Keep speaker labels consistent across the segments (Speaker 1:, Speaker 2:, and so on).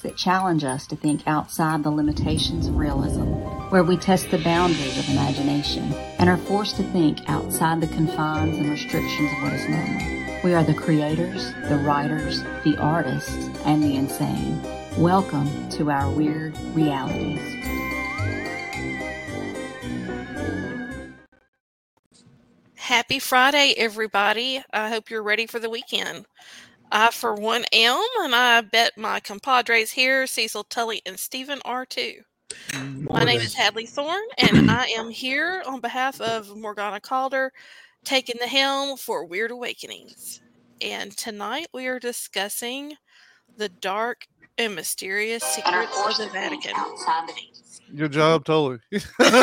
Speaker 1: that challenge us to think outside the limitations of realism, where we test the boundaries of imagination and are forced to think outside the confines and restrictions of what is normal. We are the creators, the writers, the artists, and the insane. Welcome to our weird realities.
Speaker 2: Happy Friday, everybody. I hope you're ready for the weekend. I, for one, am, and I bet my compadres here, Cecil, Tully, and Stephen, are too. My name is Hadley Thorne, and I am here on behalf of Morgana Calder, taking the helm for Weird Awakenings. And tonight we are discussing the dark and mysterious secrets of the Vatican.
Speaker 3: Good job, Tully. What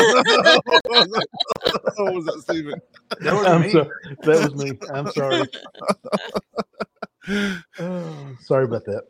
Speaker 3: was that, Stephen?
Speaker 4: That was me. I'm sorry. Sorry about that.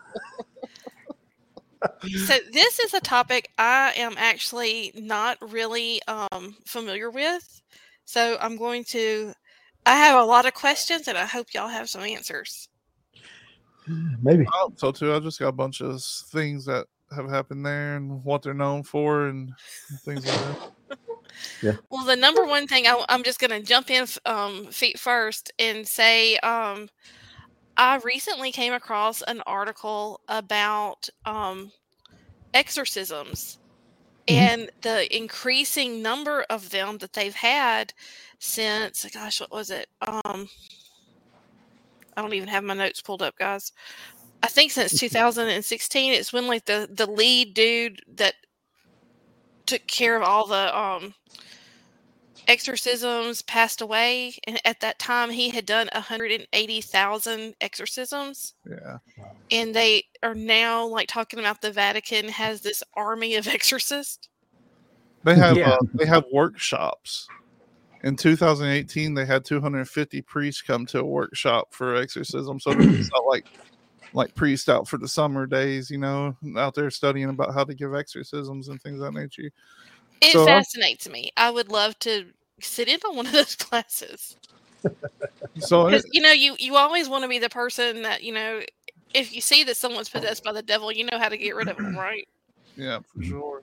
Speaker 2: So this is a topic I am actually not really familiar with. So I have a lot of questions, and I hope y'all have some answers.
Speaker 4: Maybe.
Speaker 3: I hope so too. I just got a bunch of things that have happened there and what they're known for and things like that.
Speaker 4: Yeah.
Speaker 2: Well, the number one thing I'm just going to jump in feet first and say I recently came across an article about exorcisms and the increasing number of them that they've had since, what was it? I don't even have my notes pulled up, guys. I think since 2016, it's when like the lead dude that took care of all the exorcisms passed away, and at that time he had done 180,000 exorcisms.
Speaker 3: Yeah.
Speaker 2: And they are now like talking about the Vatican has this army of exorcists.
Speaker 3: They have workshops. In 2018, they had 250 priests come to a workshop for exorcism. So it's not like priests out for the summer days, out there studying about how to give exorcisms and things of that nature.
Speaker 2: It fascinates me. I would love to sit in on one of those classes. Because you always want to be the person that if you see that someone's possessed by the devil, you know how to get rid of them, right?
Speaker 3: Yeah, for sure.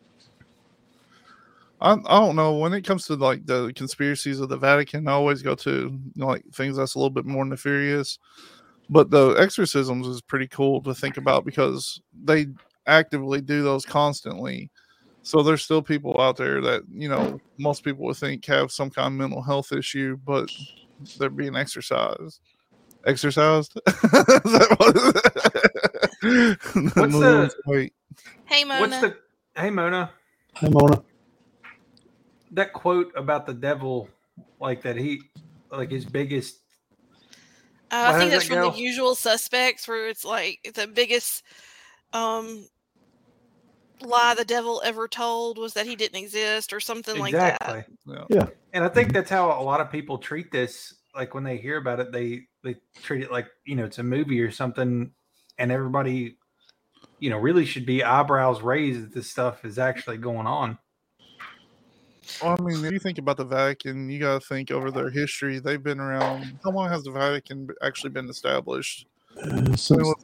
Speaker 3: I don't know, when it comes to like the conspiracies of the Vatican, I always go to things that's a little bit more nefarious. But the exorcisms is pretty cool to think about because they actively do those constantly. So there's still people out there that, most people would think have some kind of mental health issue, but they're being exorcised. Exorcised?
Speaker 2: Hey, Mona.
Speaker 5: Hey, Mona.
Speaker 4: Hi, Mona.
Speaker 5: That quote about the devil, his biggest.
Speaker 2: I think that's from The Usual Suspects, where it's like the biggest lie the devil ever told was that he didn't exist or something like that.
Speaker 5: Exactly. Yeah. And I think that's how a lot of people treat this. Like when they hear about it, they treat it like, it's a movie or something, and everybody, really should be eyebrows raised that this stuff is actually going on.
Speaker 3: Well, I mean, if you think about the Vatican, you got to think over their history. They've been around. How long has the Vatican actually been established?
Speaker 2: I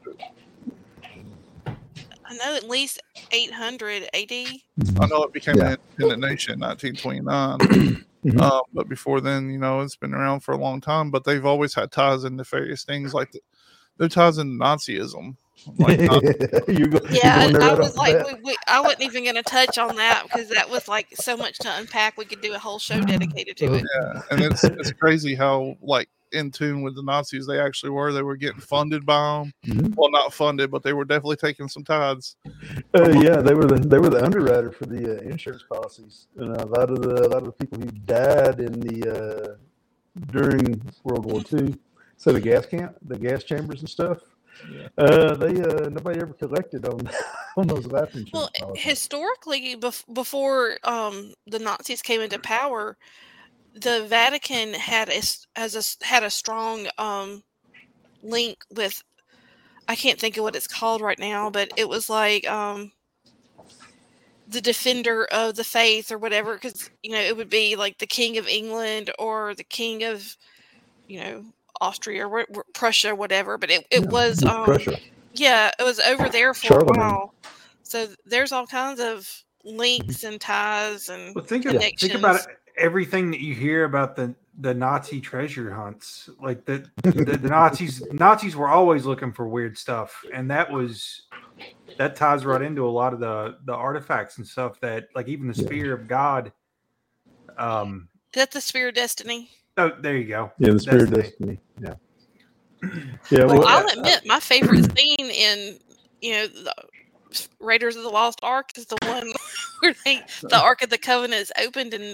Speaker 2: know at least 800 AD.
Speaker 3: I know it became an independent nation in 1929. But before then, it's been around for a long time. But they've always had ties into various things, like their ties into Nazism.
Speaker 2: I was like, I wasn't even going to touch on that because that was like so much to unpack. We could do a whole show dedicated to it.
Speaker 3: Yeah, and it's crazy how in tune with the Nazis they actually were. They were getting funded by them. Well, not funded, but they were definitely taking some tithes.
Speaker 4: They were the underwriter for the insurance policies, and a lot of the people who died in the during World War II. So the gas chambers and stuff. Yeah. Nobody ever collected on those life insurance policies.
Speaker 2: Historically, before the Nazis came into power, the Vatican had a strong link with, I can't think of what it's called right now, but it was like the defender of the faith or whatever, because it would be like the King of England or the King of Austria or Prussia, whatever. But it was
Speaker 4: Prussia.
Speaker 2: Yeah, it was over there for
Speaker 4: Charlemagne.
Speaker 2: a while. So there's all kinds of links and ties and
Speaker 5: Well, think
Speaker 2: connections.
Speaker 5: about it, everything that you hear about the Nazi treasure hunts. Like the Nazis were always looking for weird stuff, and that ties right into a lot of the artifacts and stuff that, like, even the Spear of God.
Speaker 2: Is that the Spear of Destiny?
Speaker 5: Oh, there you go.
Speaker 4: Yeah, the Spear of Destiny. Yeah. Yeah.
Speaker 2: Well, I'll admit my favorite scene in the Raiders of the Lost Ark is the one where the Ark of the Covenant is opened, and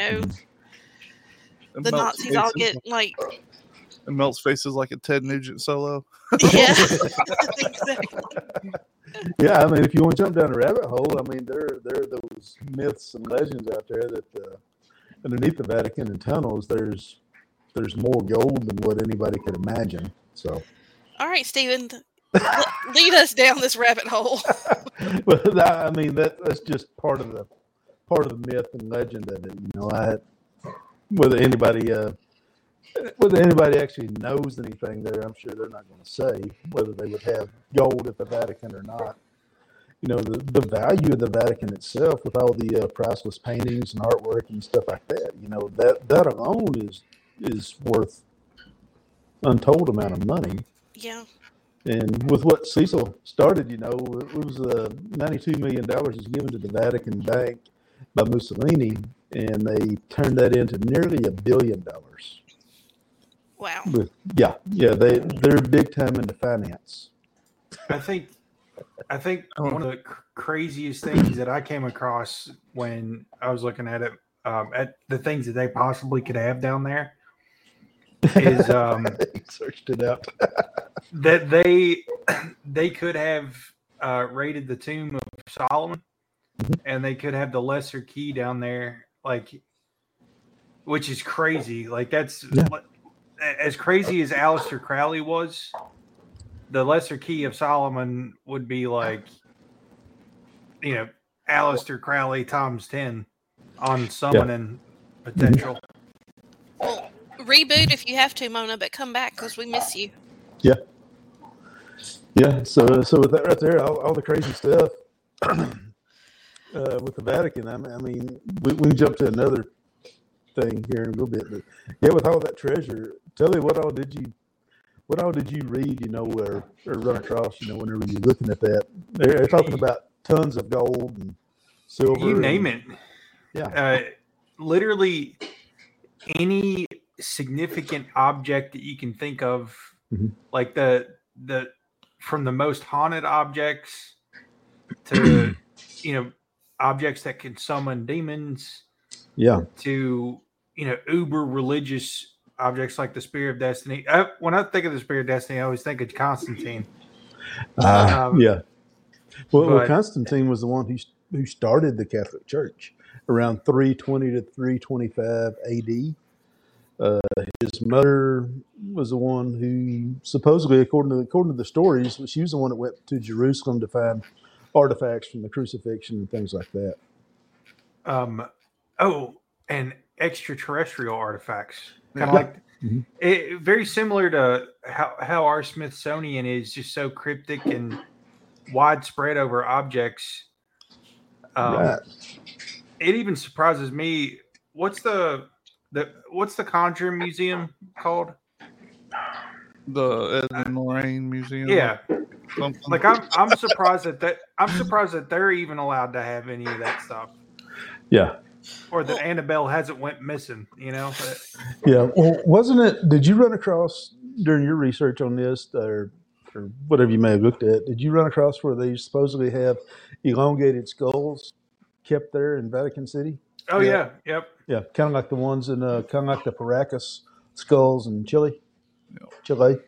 Speaker 2: the Nazis all get like.
Speaker 3: And melts faces like a Ted Nugent solo.
Speaker 2: Yeah, exactly.
Speaker 4: Yeah, I mean, if you want to jump down a rabbit hole, I mean, there are those myths and legends out there that underneath the Vatican and tunnels, there's more gold than what anybody could imagine. So,
Speaker 2: all right, Stephen, lead us down this rabbit hole.
Speaker 4: But I mean, that's just part of the myth and legend of it. Whether anybody actually knows anything there, I'm sure they're not going to say whether they would have gold at the Vatican or not. The value of the Vatican itself, with all the priceless paintings and artwork and stuff like that, that alone is worth untold amount of money.
Speaker 2: Yeah.
Speaker 4: And with what Cecil started, it was $92 million was given to the Vatican Bank by Mussolini, and they turned that into nearly $1 billion.
Speaker 2: Wow.
Speaker 4: They're big time into finance.
Speaker 5: I think one of the craziest things that I came across when I was looking at it, at the things that they possibly could have down there, is
Speaker 4: He searched it out.
Speaker 5: that they could have raided the tomb of Solomon, and they could have the lesser key down there, which is crazy. Like, that's as crazy as Aleister Crowley was. The lesser key of Solomon would be like, Aleister Crowley times 10 on summoning potential.
Speaker 2: Well, reboot if you have to, Mona, but come back because we miss you.
Speaker 4: Yeah. Yeah. So with that right there, all the crazy stuff with the Vatican, I mean, we can jump to another thing here in a little bit, but yeah, with all that treasure, tell me what all did you read, or run across, whenever you're looking at that? They're talking about tons of gold and silver.
Speaker 5: You name it.
Speaker 4: Yeah.
Speaker 5: Literally any significant object that you can think of, like the from the most haunted objects to, objects that can summon demons.
Speaker 4: Yeah.
Speaker 5: To, uber religious objects like the Spear of Destiny. When I think of the Spear of Destiny, I always think of Constantine.
Speaker 4: Yeah. Well, Constantine was the one who started the Catholic Church around 320 to 325 AD. His mother was the one who supposedly, according to the stories, she was the one that went to Jerusalem to find artifacts from the crucifixion and things like that.
Speaker 5: And extraterrestrial artifacts. Kind of like very similar to how our Smithsonian is just so cryptic and widespread over objects.
Speaker 4: Right.
Speaker 5: It even surprises me. What's the Conjuring Museum called?
Speaker 3: The Edmund Lorraine Museum.
Speaker 5: Yeah.
Speaker 3: Something.
Speaker 5: Like I'm surprised that they're even allowed to have any of that stuff.
Speaker 4: Yeah.
Speaker 5: Or that Annabelle hasn't went missing, Yeah.
Speaker 4: Well, wasn't it? Did you run across during your research on this, or whatever you may have looked at? Did you run across where they supposedly have elongated skulls kept there in Vatican City?
Speaker 5: Oh yeah. Yep.
Speaker 4: Yeah, kind of like the ones in kind of like the Paracas skulls in Chile. Chile.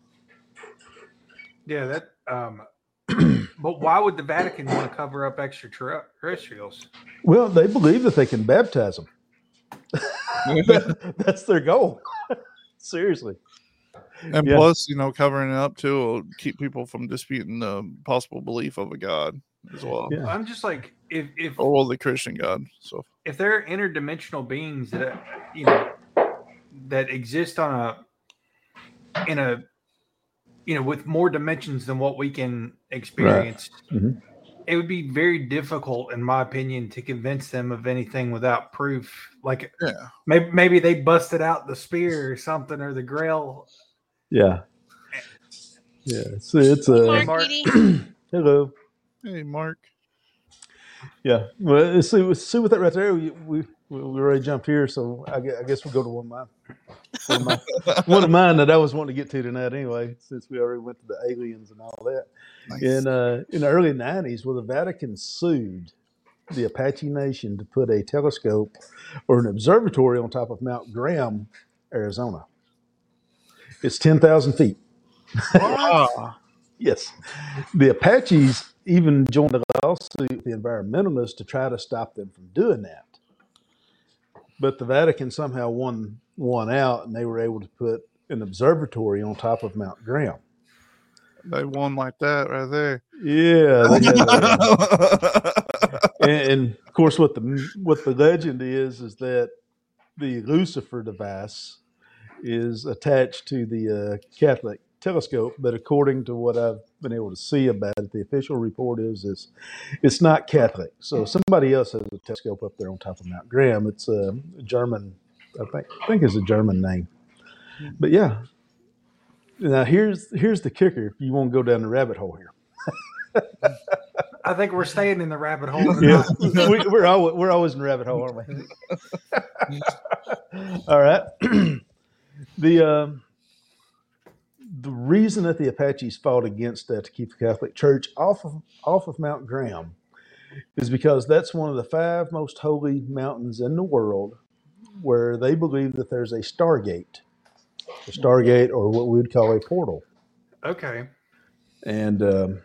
Speaker 5: Yeah, that. But why would the Vatican want to cover up extraterrestrials?
Speaker 4: Well, they believe that they can baptize them. That's their goal. Seriously.
Speaker 3: And plus, covering it up too will keep people from disputing the possible belief of a God as well.
Speaker 5: Yeah. I'm just like, if
Speaker 3: the Christian God. So
Speaker 5: if there are interdimensional beings that that exist in a with more dimensions than what we can experience,
Speaker 4: Mhm.
Speaker 5: it would be very difficult, in my opinion, to convince them of anything without proof. Like
Speaker 3: Yeah.
Speaker 5: maybe they busted out the spear or something, or the Grail.
Speaker 4: Yeah. Yeah. It's
Speaker 2: Mark,
Speaker 5: Mark.
Speaker 2: Edie.
Speaker 4: hello.
Speaker 3: Hey, Mark.
Speaker 4: Yeah. Well, let's see with that right there. We already jumped here, so I guess we'll go to one of mine that I was wanting to get to tonight anyway, since we already went to the aliens and all that.
Speaker 3: Nice.
Speaker 4: In the early 90s, well, the Vatican sued the Apache Nation to put a telescope or an observatory on top of Mount Graham, Arizona. It's 10,000 feet.
Speaker 3: Wow.
Speaker 4: Yes. The Apaches even joined a lawsuit with the environmentalists to try to stop them from doing that. But the Vatican somehow won out, and they were able to put an observatory on top of Mount Graham.
Speaker 3: They won like that right there.
Speaker 4: Yeah, they had and of course, what the legend is that the Lucifer device is attached to the Catholic telescope, but according to what I've been able to see about it, the official report is it's not Catholic. So somebody else has a telescope up there on top of Mount Graham. It's a German, I think it's a German name. But yeah. Now here's the kicker. If you want to go down the rabbit hole here.
Speaker 5: I think we're staying in the rabbit hole.
Speaker 4: Yeah, we're always in the rabbit hole, aren't we? All right. The reason that the Apaches fought against that to keep the Catholic Church off of Mount Graham is because that's one of the 5 most holy mountains in the world, where they believe that there's a Stargate, or what we would call a portal.
Speaker 5: Okay.
Speaker 4: And the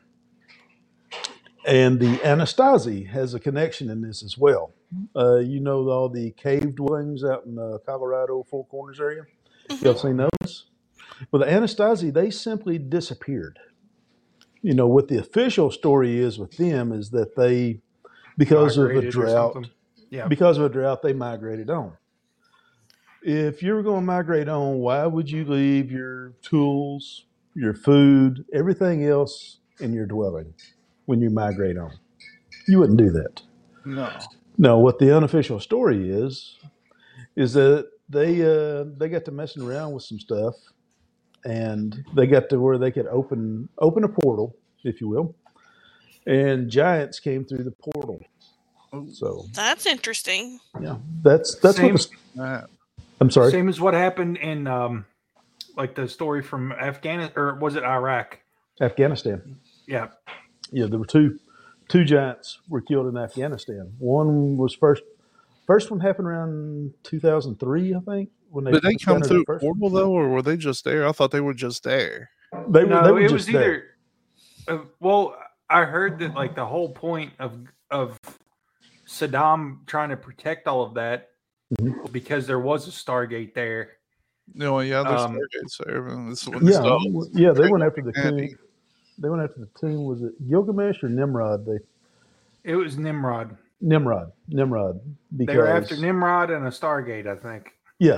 Speaker 4: Anasazi has a connection in this as well. All the cave dwellings out in the Colorado Four Corners area? Y'all seen those? Well, the Anasazi, they simply disappeared. What the official story is with them is that they, because of a drought, they migrated on. If you were going to migrate on, why would you leave your tools, your food, everything else in your dwelling when you migrate on? You wouldn't do that. No, what the unofficial story is that they got to messing around with some stuff, and they got to where they could open a portal, if you will, and giants came through the portal. So
Speaker 2: that's interesting.
Speaker 4: Yeah, that's
Speaker 5: Same,
Speaker 4: what I'm sorry.
Speaker 5: Same as what happened in like the story from Afghanistan, or was it Iraq?
Speaker 4: Afghanistan.
Speaker 5: Yeah.
Speaker 4: Yeah, there were two giants were killed in Afghanistan. One was first one happened around 2003, I think.
Speaker 3: Did they come through a portal though, or were they just there? I thought they were just there.
Speaker 4: They were
Speaker 5: it
Speaker 4: just
Speaker 5: was either. Well, I heard that like the whole point of Saddam trying to protect all of that, because there was a Stargate there.
Speaker 3: No, yeah, there's Stargates there.
Speaker 4: They went after the tomb. They went after the tomb. Was it Gilgamesh or Nimrod?
Speaker 5: It was Nimrod.
Speaker 4: Nimrod.
Speaker 5: Because they were after Nimrod and a Stargate, I think.
Speaker 4: Yeah.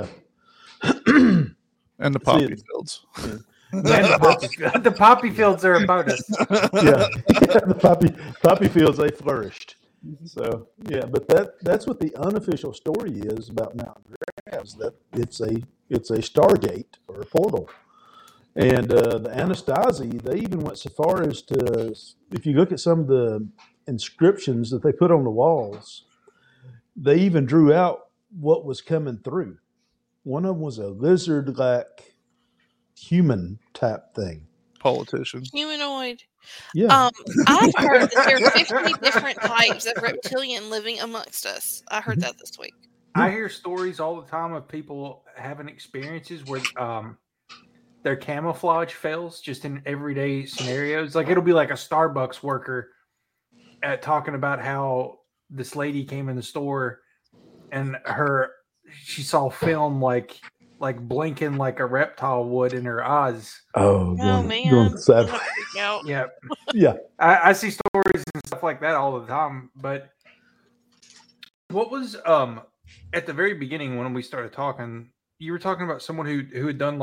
Speaker 3: And the poppy fields.
Speaker 5: Yeah. The poppy fields are a bonus.
Speaker 4: The poppy fields, they flourished. So but that's what the unofficial story is about Mount Graham, is that it's a Stargate or a portal. And the Anasazi, they even went so far as to, if you look at some of the inscriptions that they put on the walls, they even drew out what was coming through. One of them was a lizard-like human type thing.
Speaker 3: Politician.
Speaker 2: Humanoid.
Speaker 4: Yeah.
Speaker 2: I've heard that there are 50 different types of reptilian living amongst us. I heard that this week.
Speaker 5: I hear stories all the time of people having experiences where their camouflage fails just in everyday scenarios. Like it'll be like a Starbucks worker talking about how this lady came in the store and she saw film like blinking like a reptile would in her eyes.
Speaker 2: Man.
Speaker 4: Sideways.
Speaker 5: Yeah.
Speaker 4: Yeah.
Speaker 5: I see stories and stuff like that all the time. But what was at the very beginning when we started talking, you were talking about someone who had done like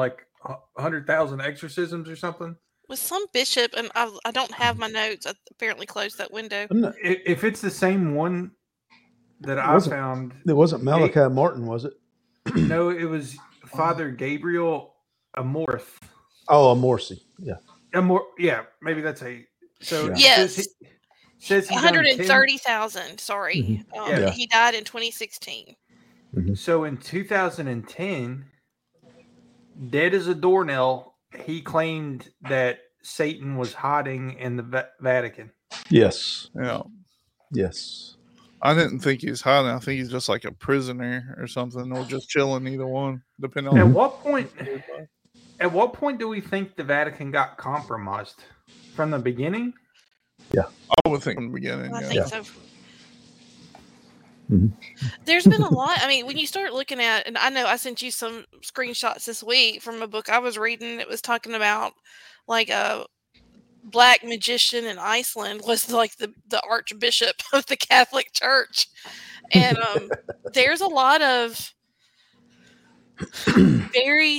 Speaker 5: 100,000 exorcisms or something.
Speaker 2: With some bishop, and I don't have my notes. I apparently closed that window.
Speaker 5: If it's the same one that I
Speaker 4: wasn't-
Speaker 5: found,
Speaker 4: It wasn't Malachi Martin, was it?
Speaker 5: no, it was Father Gabriel Amorth.
Speaker 4: Oh, Morsi. Yeah.
Speaker 5: Yeah, maybe that's a. So
Speaker 4: Yeah.
Speaker 2: Yes.
Speaker 5: says he's done
Speaker 2: 130,000. Sorry,
Speaker 5: Yeah.
Speaker 2: he died in 2016.
Speaker 5: So in 2010, dead as a doornail, he claimed that Satan was hiding in the Vatican.
Speaker 4: Yes.
Speaker 3: Yeah.
Speaker 4: Yes.
Speaker 3: I didn't think he's hiding. I think he's just like a prisoner or something, or just chilling. Either one, depending on.
Speaker 5: At what point do we think the Vatican got compromised? From the beginning?
Speaker 3: I would think from the beginning.
Speaker 2: I
Speaker 3: Yeah.
Speaker 2: think so.
Speaker 4: Mhm.
Speaker 2: There's been a lot. I mean, when you start looking at, and I know I sent you some screenshots this week from a book I was reading. It was talking about like a black magician in Iceland was like the archbishop of the Catholic Church, and there's a lot of very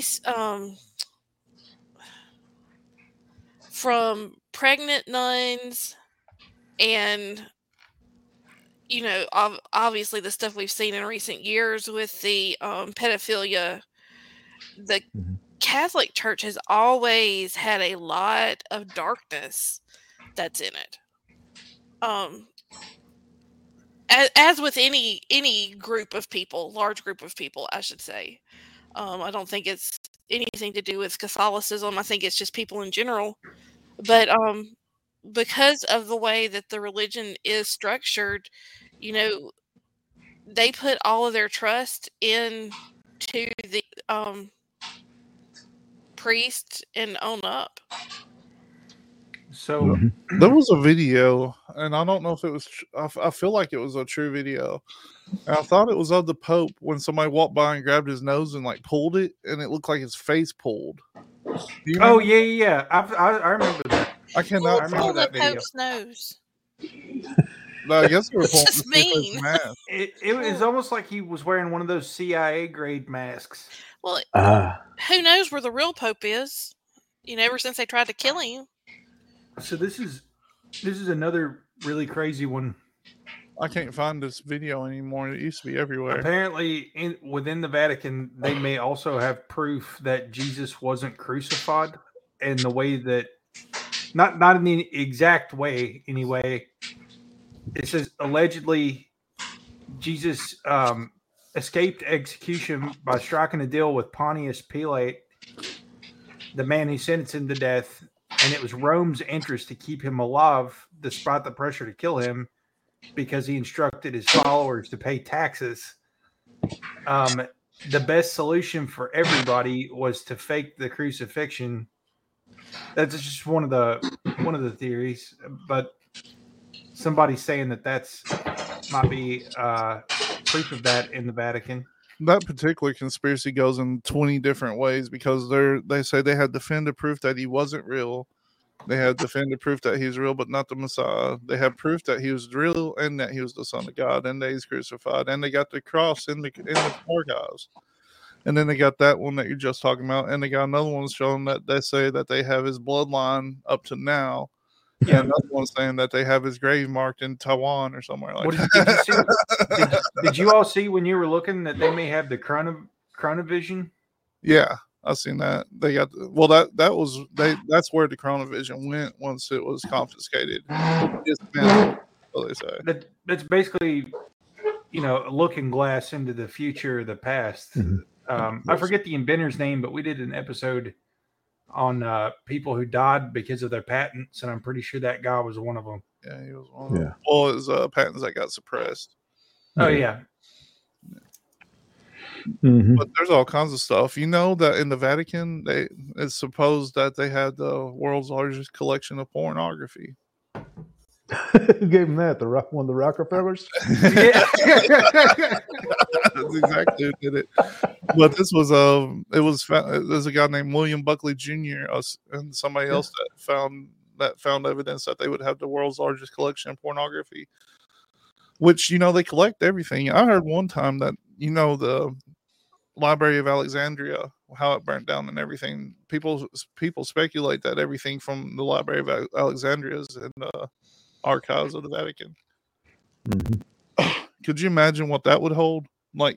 Speaker 2: from pregnant nuns and obviously the stuff we've seen in recent years with the pedophilia. The Catholic Church has always had a lot of darkness that's in it. As with any group of people, large group of people, I should say. I don't think it's anything to do with Catholicism. I think it's just people in general. But because of the way that the religion is structured, they put all of their trust into the priest and own up.
Speaker 5: So
Speaker 3: There was a video, and I don't know if it was. I feel like it was a true video. And I thought it was of the Pope when somebody walked by and grabbed his nose and like pulled it, and it looked like his face pulled. Do you
Speaker 5: oh
Speaker 3: remember?
Speaker 5: yeah. I remember that.
Speaker 3: I cannot.
Speaker 5: I remember
Speaker 2: Pull the
Speaker 5: that video.
Speaker 2: Pope's nose.
Speaker 3: I guess they were pulling
Speaker 2: Just
Speaker 3: to see if his
Speaker 2: mean.
Speaker 3: mask.
Speaker 5: It was almost like he was wearing one of those CIA grade masks.
Speaker 2: Well,
Speaker 4: Ah.
Speaker 2: who knows where the real Pope is? Ever since they tried to kill him.
Speaker 5: So this is another really crazy one.
Speaker 3: I can't find this video anymore. It used to be everywhere.
Speaker 5: Apparently, within the Vatican, they may also have proof that Jesus wasn't crucified in the way that, not in the exact way, anyway. It says allegedly Jesus escaped execution by striking a deal with Pontius Pilate, the man who sentenced him to death, and it was Rome's interest to keep him alive despite the pressure to kill him, because he instructed his followers to pay taxes. The best solution for everybody was to fake the crucifixion. That's just one of the theories, but somebody's saying that's might be proof of that in the Vatican.
Speaker 3: That particular conspiracy goes in 20 different ways because they say they had defended proof that he wasn't real. They had defended proof that he's real, but not the Messiah. They have proof that he was real and that he was the Son of God and that he's crucified. And they got the cross in the archives. And then they got that one that you're just talking about. And they got another one showing that they say that they have his bloodline up to now. Yeah, and another one saying that they have his grave marked in Taiwan or somewhere like
Speaker 5: that. Did you all see when you were looking that they may have the Chronovision?
Speaker 3: Yeah. I've seen that. They got that's where the Chronovision went once it was confiscated. What they say.
Speaker 5: That's basically, a looking glass into the future, or the past. Mm-hmm. I forget the inventor's name, but we did an episode on people who died because of their patents, and I'm pretty sure that guy was one of them.
Speaker 3: Yeah, he was one of them. Well, it was patents that got suppressed.
Speaker 5: Oh yeah.
Speaker 4: Mm-hmm.
Speaker 3: But there's all kinds of stuff. You know that in the Vatican, it's supposed that they had the world's largest collection of pornography.
Speaker 4: Who gave him that? One of the Rockefellers?
Speaker 5: Yeah.
Speaker 3: That's exactly who did it. But this was there's a guy named William Buckley Jr. And somebody else that found evidence that they would have the world's largest collection of pornography. Which they collect everything. I heard one time that Library of Alexandria, how it burnt down and everything. People speculate that everything from the Library of Alexandria is in the archives of the Vatican. Could you imagine what that would hold? Like,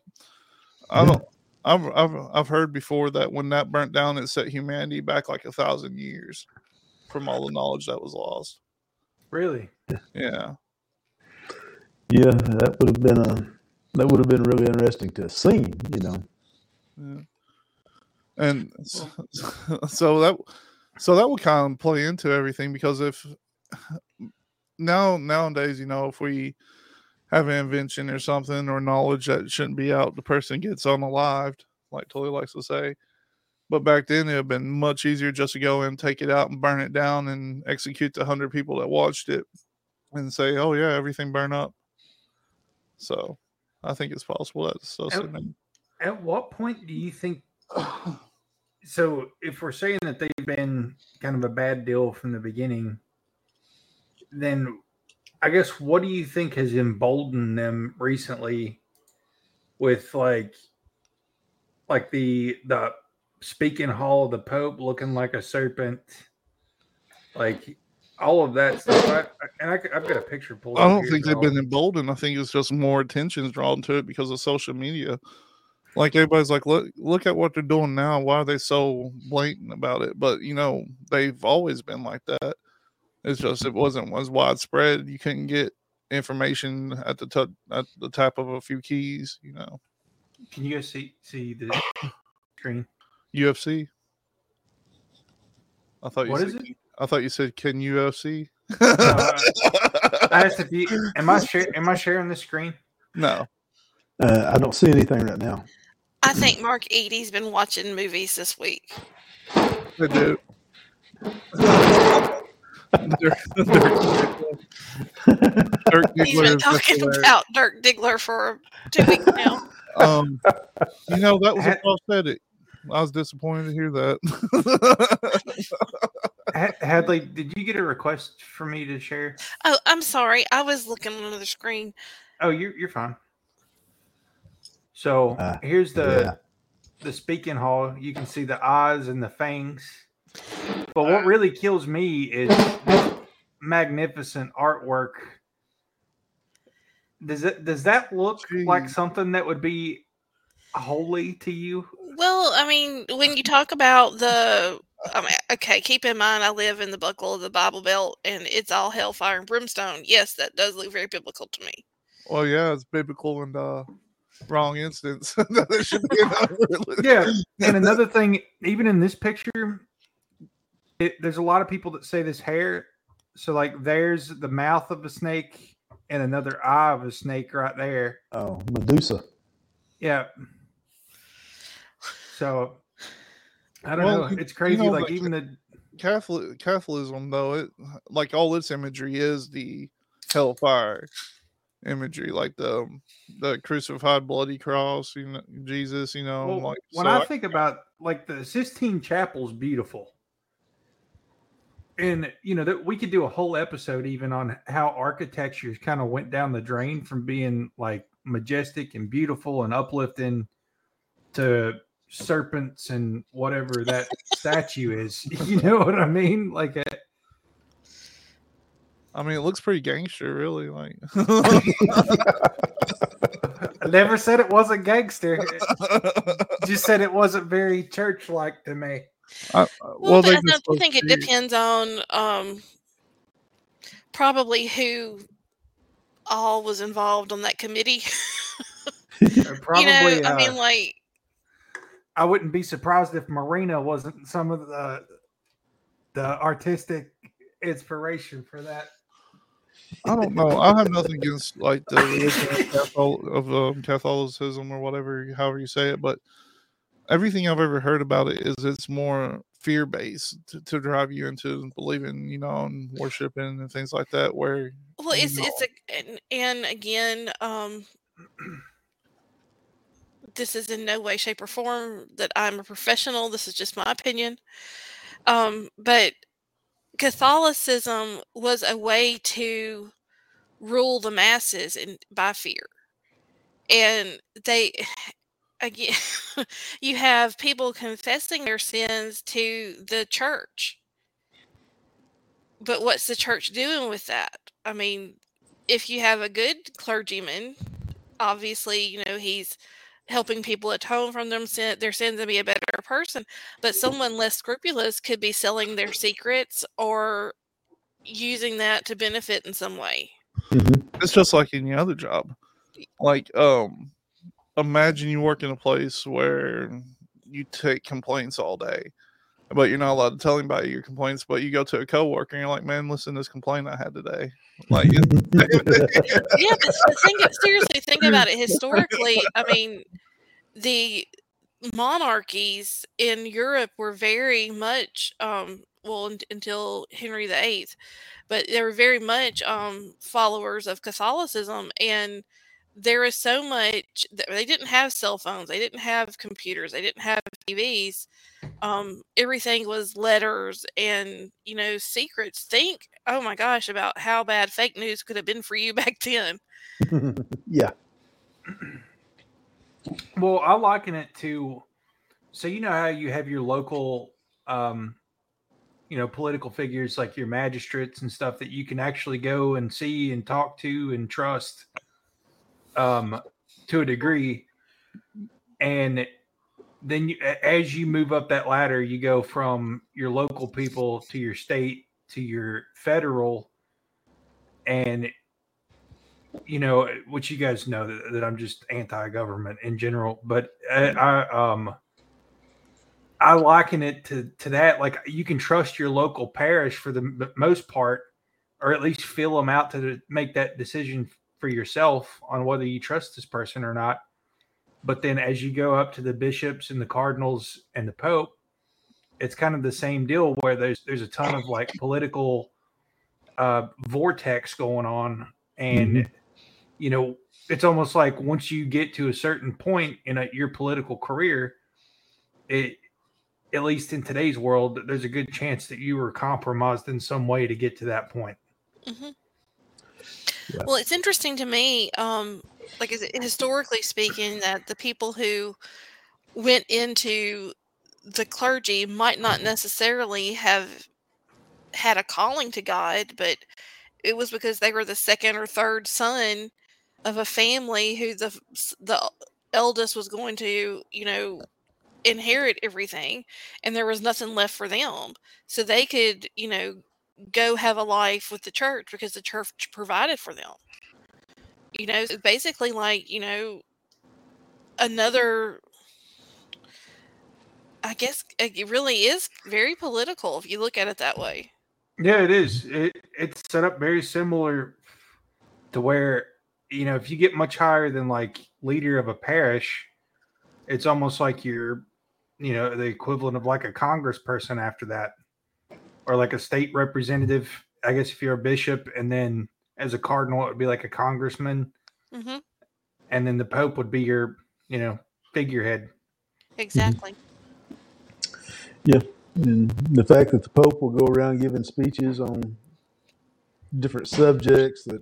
Speaker 3: I've heard before that when that burnt down, it set humanity back like 1,000 years from all the knowledge that was lost.
Speaker 5: Really?
Speaker 3: Yeah.
Speaker 4: Yeah, that would have been really interesting to see, you know.
Speaker 3: Yeah. And so that would kind of play into everything, because if nowadays, you know, if we have an invention or something or knowledge that shouldn't be out, the person gets unalived, like Tully likes to say. But back then, it would have been much easier just to go and take it out and burn it down and execute the 100 people that watched it and say, "Oh yeah, everything burned up." So I think it's possible that's so soon.
Speaker 5: At what point do you think? So if we're saying that they've been kind of a bad deal from the beginning, then I guess what do you think has emboldened them recently with like the speaking hall of the Pope looking like a serpent, like all of that stuff? I've got a picture pulled up.
Speaker 3: I don't think they've been emboldened. I think it's just more attention drawn to it because of social media. Like, everybody's like, look at what they're doing now. Why are they so blatant about it? But, you know, they've always been like that. It's just it wasn't as widespread. You couldn't get information at the tap of a few keys, you know.
Speaker 5: Can you guys see the screen?
Speaker 3: UFC? I thought
Speaker 5: What is it?
Speaker 3: I thought you said, can UFC?
Speaker 5: I asked if you am I sharing the screen?
Speaker 3: No.
Speaker 4: I don't see anything right now.
Speaker 2: I think Mark Eady's been watching movies this week.
Speaker 3: They do.
Speaker 2: He's been talking about Dirk Diggler for 2 weeks now.
Speaker 3: You know, that was a prophetic. I was disappointed to hear that.
Speaker 5: Hadley, did you get a request for me to share?
Speaker 2: Oh, I'm sorry. I was looking on another screen.
Speaker 5: Oh, you're fine. So here's the speaking hall. You can see the eyes and the fangs. But what really kills me is magnificent artwork. Does that look like something that would be holy to you?
Speaker 2: Well, I mean, when you talk about okay, keep in mind I live in the buckle of the Bible Belt and it's all hellfire and brimstone. Yes, that does look very biblical to me.
Speaker 3: Well, yeah, it's biblical and wrong instance.
Speaker 5: Yeah, and another thing, even in this picture, there's a lot of people that say this hair. So, like, there's the mouth of a snake and another eye of a snake right there.
Speaker 4: Oh, Medusa.
Speaker 5: Yeah. So, I don't know. It's crazy. You know, like, even the
Speaker 3: Catholicism, though, it like all its imagery is the hellfire imagery, like the crucified bloody cross, you know, Jesus, you know.
Speaker 5: Well,
Speaker 3: like
Speaker 5: when I think about, like, the Sistine Chapel's beautiful. And, you know, that we could do a whole episode even on how architecture kind of went down the drain from being like majestic and beautiful and uplifting to serpents and whatever that statue is. You know what I mean? Like
Speaker 3: I mean, it looks pretty gangster, really. Like,
Speaker 5: I never said it wasn't gangster. Just said it wasn't very church-like to me.
Speaker 2: I think it depends on probably who all was involved on that committee.
Speaker 5: Probably,
Speaker 2: you know, I mean, like,
Speaker 5: I wouldn't be surprised if Marina wasn't some of the artistic inspiration for that.
Speaker 3: I don't know. I have nothing against like the religion of Catholicism or whatever, however you say it, but everything I've ever heard about it is it's more fear-based to drive you into believing, you know, and worshiping and things like that. Where
Speaker 2: and again, this is in no way, shape, or form that I'm a professional. This is just my opinion. But Catholicism was a way to rule the masses by fear, and again, you have people confessing their sins to the church. But what's the church doing with that? I mean, if you have a good clergyman, obviously, he's helping people atone from their sins and be a better person. But someone less scrupulous could be selling their secrets or using that to benefit in some way.
Speaker 3: It's just like any other job. Like, imagine you work in a place where you take complaints all day, but you're not allowed to tell anybody your complaints. But you go to a coworker and you're like, "Man, listen to this complaint I had today." Like,
Speaker 2: Yeah, but seriously, think about it. Historically, I mean, the monarchies in Europe were very much, until Henry VIII, but they were very much followers of Catholicism, and there is so much. They didn't have cell phones, they didn't have computers, they didn't have TVs. Everything was letters and secrets. Think, oh my gosh, about how bad fake news could have been for you back then.
Speaker 4: Yeah.
Speaker 5: Well, I liken it to, so how you have your local, political figures like your magistrates and stuff that you can actually go and see and talk to and trust, to a degree. And then as you move up that ladder, you go from your local people to your state to your federal, and which you guys know that I'm just anti-government in general, but I liken it to that. Like, you can trust your local parish for the most part, or at least fill them out to make that decision for yourself on whether you trust this person or not. But then as you go up to the bishops and the cardinals and the Pope, it's kind of the same deal where there's a ton of like political vortex going on. And, it's almost like once you get to a certain point in your political career, at least in today's world, there's a good chance that you were compromised in some way to get to that point.
Speaker 2: Mm-hmm.
Speaker 4: Yeah.
Speaker 2: Well, it's interesting to me, historically speaking, that the people who went into the clergy might not necessarily have had a calling to God, but it was because they were the second or third son of a family who the eldest was going to, inherit everything, and there was nothing left for them. So they could, go have a life with the church because the church provided for them. It's basically like, another, I guess it really is very political if you look at it that way.
Speaker 5: Yeah, it is. It's set up very similar to where, if you get much higher than like leader of a parish, it's almost like you're, the equivalent of like a congressperson after that, or like a state representative. I guess if you're a bishop, and then as a cardinal, it would be like a congressman.
Speaker 2: Mm-hmm.
Speaker 5: And then the Pope would be your, figurehead.
Speaker 2: Exactly.
Speaker 4: Yeah. And the fact that the Pope will go around giving speeches on different subjects that,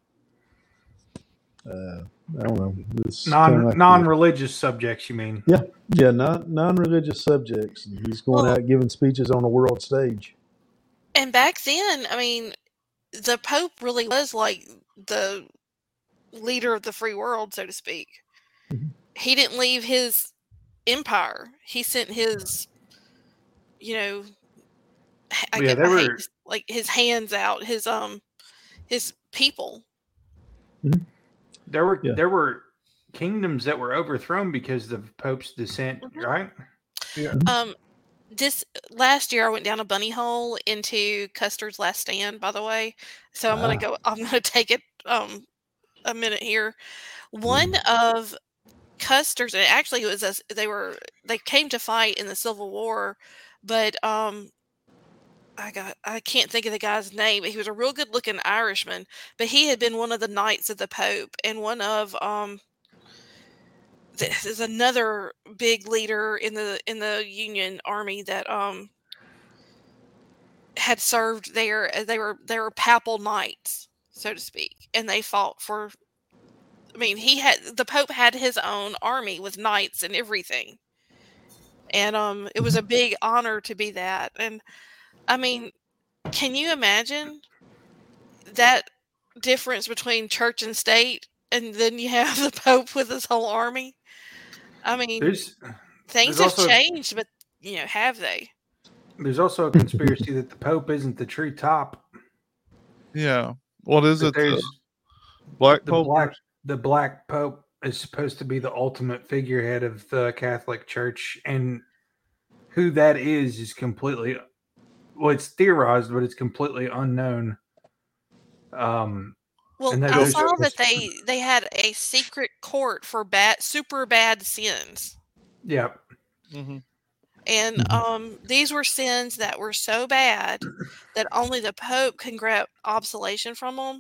Speaker 4: I don't know,
Speaker 5: non-religious subjects, you mean?
Speaker 4: Yeah, non-religious subjects. And he's going out giving speeches on the world stage.
Speaker 2: And back then, I mean, the Pope really was like the leader of the free world, so to speak.
Speaker 4: Mm-hmm.
Speaker 2: He didn't leave his empire. He sent his, his hands out, his people.
Speaker 5: Mm-hmm. There were kingdoms that were overthrown because of Pope's dissent, mm-hmm. right?
Speaker 3: Yeah.
Speaker 2: This last year I went down a bunny hole into Custer's Last Stand, by the way. So I'm gonna take it a minute here. One of Custer's, and actually it was they came to fight in the Civil War, but I can't think of the guy's name, but he was a real good looking Irishman, but he had been one of the knights of the Pope, and one of this is another big leader in the Union Army that had served there. They were papal knights, so to speak, and they fought for I mean, the Pope had his own army with knights and everything. And it was a big honor to be that. And I mean, can you imagine that difference between church and state? And then you have the Pope with his whole army. I mean, things have changed, but have they?
Speaker 5: There's also a conspiracy that the Pope isn't the true top.
Speaker 3: Yeah. What is it? Black Pope?
Speaker 5: The Black Pope is supposed to be the ultimate figurehead of the Catholic Church, and who that is completely, well, it's theorized, but it's completely unknown.
Speaker 2: Well, I saw that they had a secret court for super bad sins.
Speaker 5: Yep.
Speaker 3: Mm-hmm.
Speaker 2: And these were sins that were so bad that only the Pope can grant absolution from them.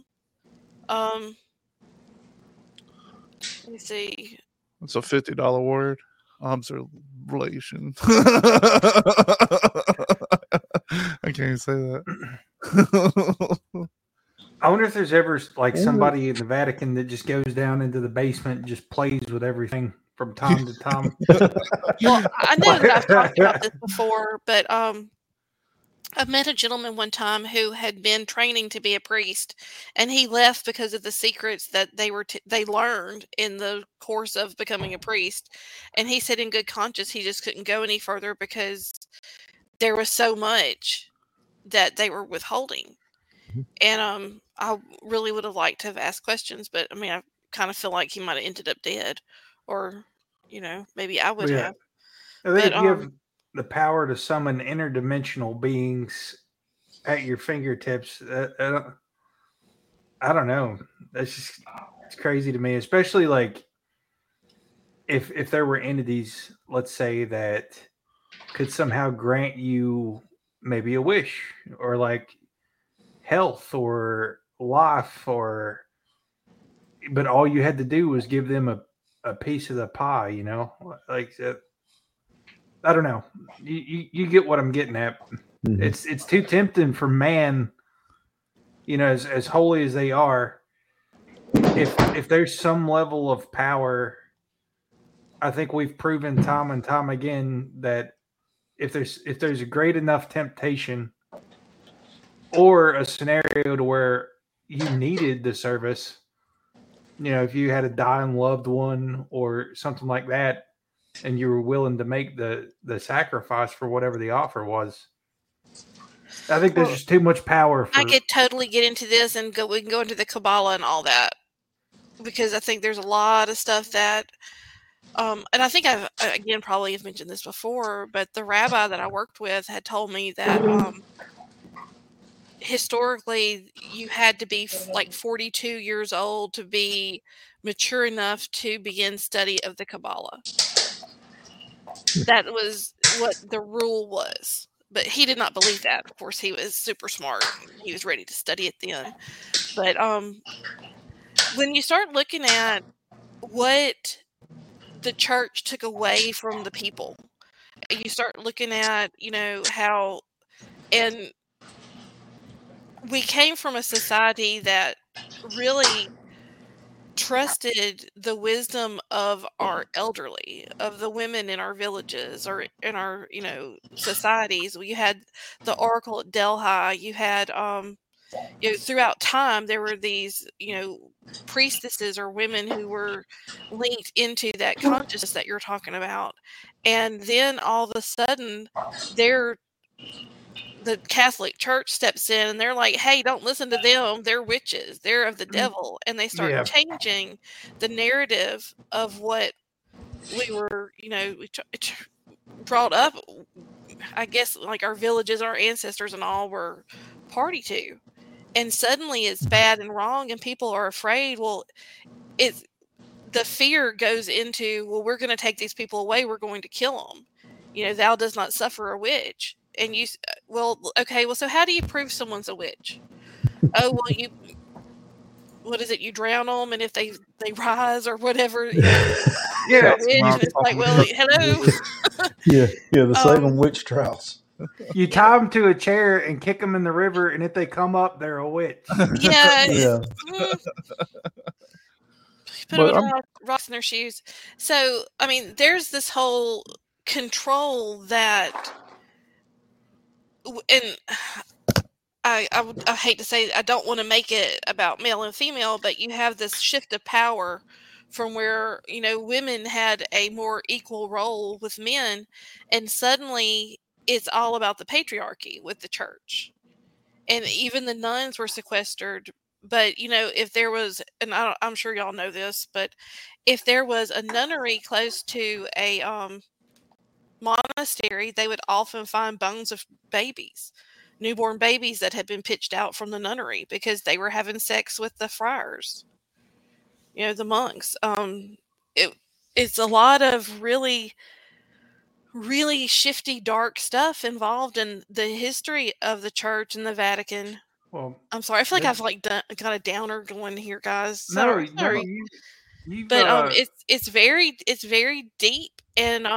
Speaker 2: Let me see.
Speaker 3: It's a $50 word. Observation. I can't say that.
Speaker 5: I wonder if there's ever like somebody in the Vatican that just goes down into the basement and just plays with everything from time to time.
Speaker 2: Well, I know that I've talked about this before, but I met a gentleman one time who had been training to be a priest, and he left because of the secrets that they learned in the course of becoming a priest. And he said, in good conscience, he just couldn't go any further because there was so much that they were withholding. And I really would have liked to have asked questions, but I mean, I kind of feel like he might have ended up dead, or maybe I would have.
Speaker 5: I think if you have the power to summon interdimensional beings at your fingertips, I don't know. It's crazy to me, especially like if there were entities, let's say, that could somehow grant you maybe a wish or like health or life, but all you had to do was give them a piece of the pie, like I don't know. You get what I'm getting at. Mm-hmm. It's too tempting for man, as holy as they are. If there's some level of power, I think we've proven time and time again that if there's a great enough temptation or a scenario to where you needed the service, if you had a dying loved one or something like that, and you were willing to make the sacrifice for whatever the offer was, I think there's just too much power.
Speaker 2: I could totally get into this, and we can go into the Kabbalah and all that, because I think there's a lot of stuff that, and I think I've again probably have mentioned this before, but the rabbi that I worked with had told me that historically you had to be like 42 years old to be mature enough to begin study of the Kabbalah. That was what the rule was. But he did not believe that. Of course, he was super smart. He was ready to study it then. But when you start looking at what the church took away from the people, you start looking at, how, and we came from a society that really trusted the wisdom of our elderly, of the women in our villages or in our, societies. You had the Oracle at Delhi. You had, throughout time, there were these, priestesses or women who were linked into that consciousness that you're talking about. And then all of a sudden, the Catholic Church steps in and they're like, hey, don't listen to them. They're witches. They're of the devil. And they start changing the narrative of what we were, brought up, I guess, like our villages, our ancestors and all were party to. And suddenly it's bad and wrong and people are afraid. Well, the fear goes into, well, we're going to take these people away. We're going to kill them. Thou does not suffer a witch. And so how do you prove someone's a witch? Oh, well, what is it? You drown them, and if they rise or whatever. It's like, well, hello.
Speaker 4: The Salem witch trials.
Speaker 5: You tie them to a chair and kick them in the river, and if they come up, they're a witch.
Speaker 2: Yeah. put a lot of rocks in their shoes. So, I mean, there's this whole control that, and I hate to say, I don't want to make it about male and female, but you have this shift of power from where, women had a more equal role with men, and suddenly it's all about the patriarchy with the church. And even the nuns were sequestered. But, if there was, and I'm sure y'all know this, but if there was a nunnery close to a monastery, they would often find bones of babies, newborn babies that had been pitched out from the nunnery because they were having sex with the friars, the monks. It's a lot of really, really shifty, dark stuff involved in the history of the church and the Vatican.
Speaker 5: Well,
Speaker 2: I'm sorry. I feel like I've got a downer going here, guys.
Speaker 5: Sorry.
Speaker 2: But it's very deep, and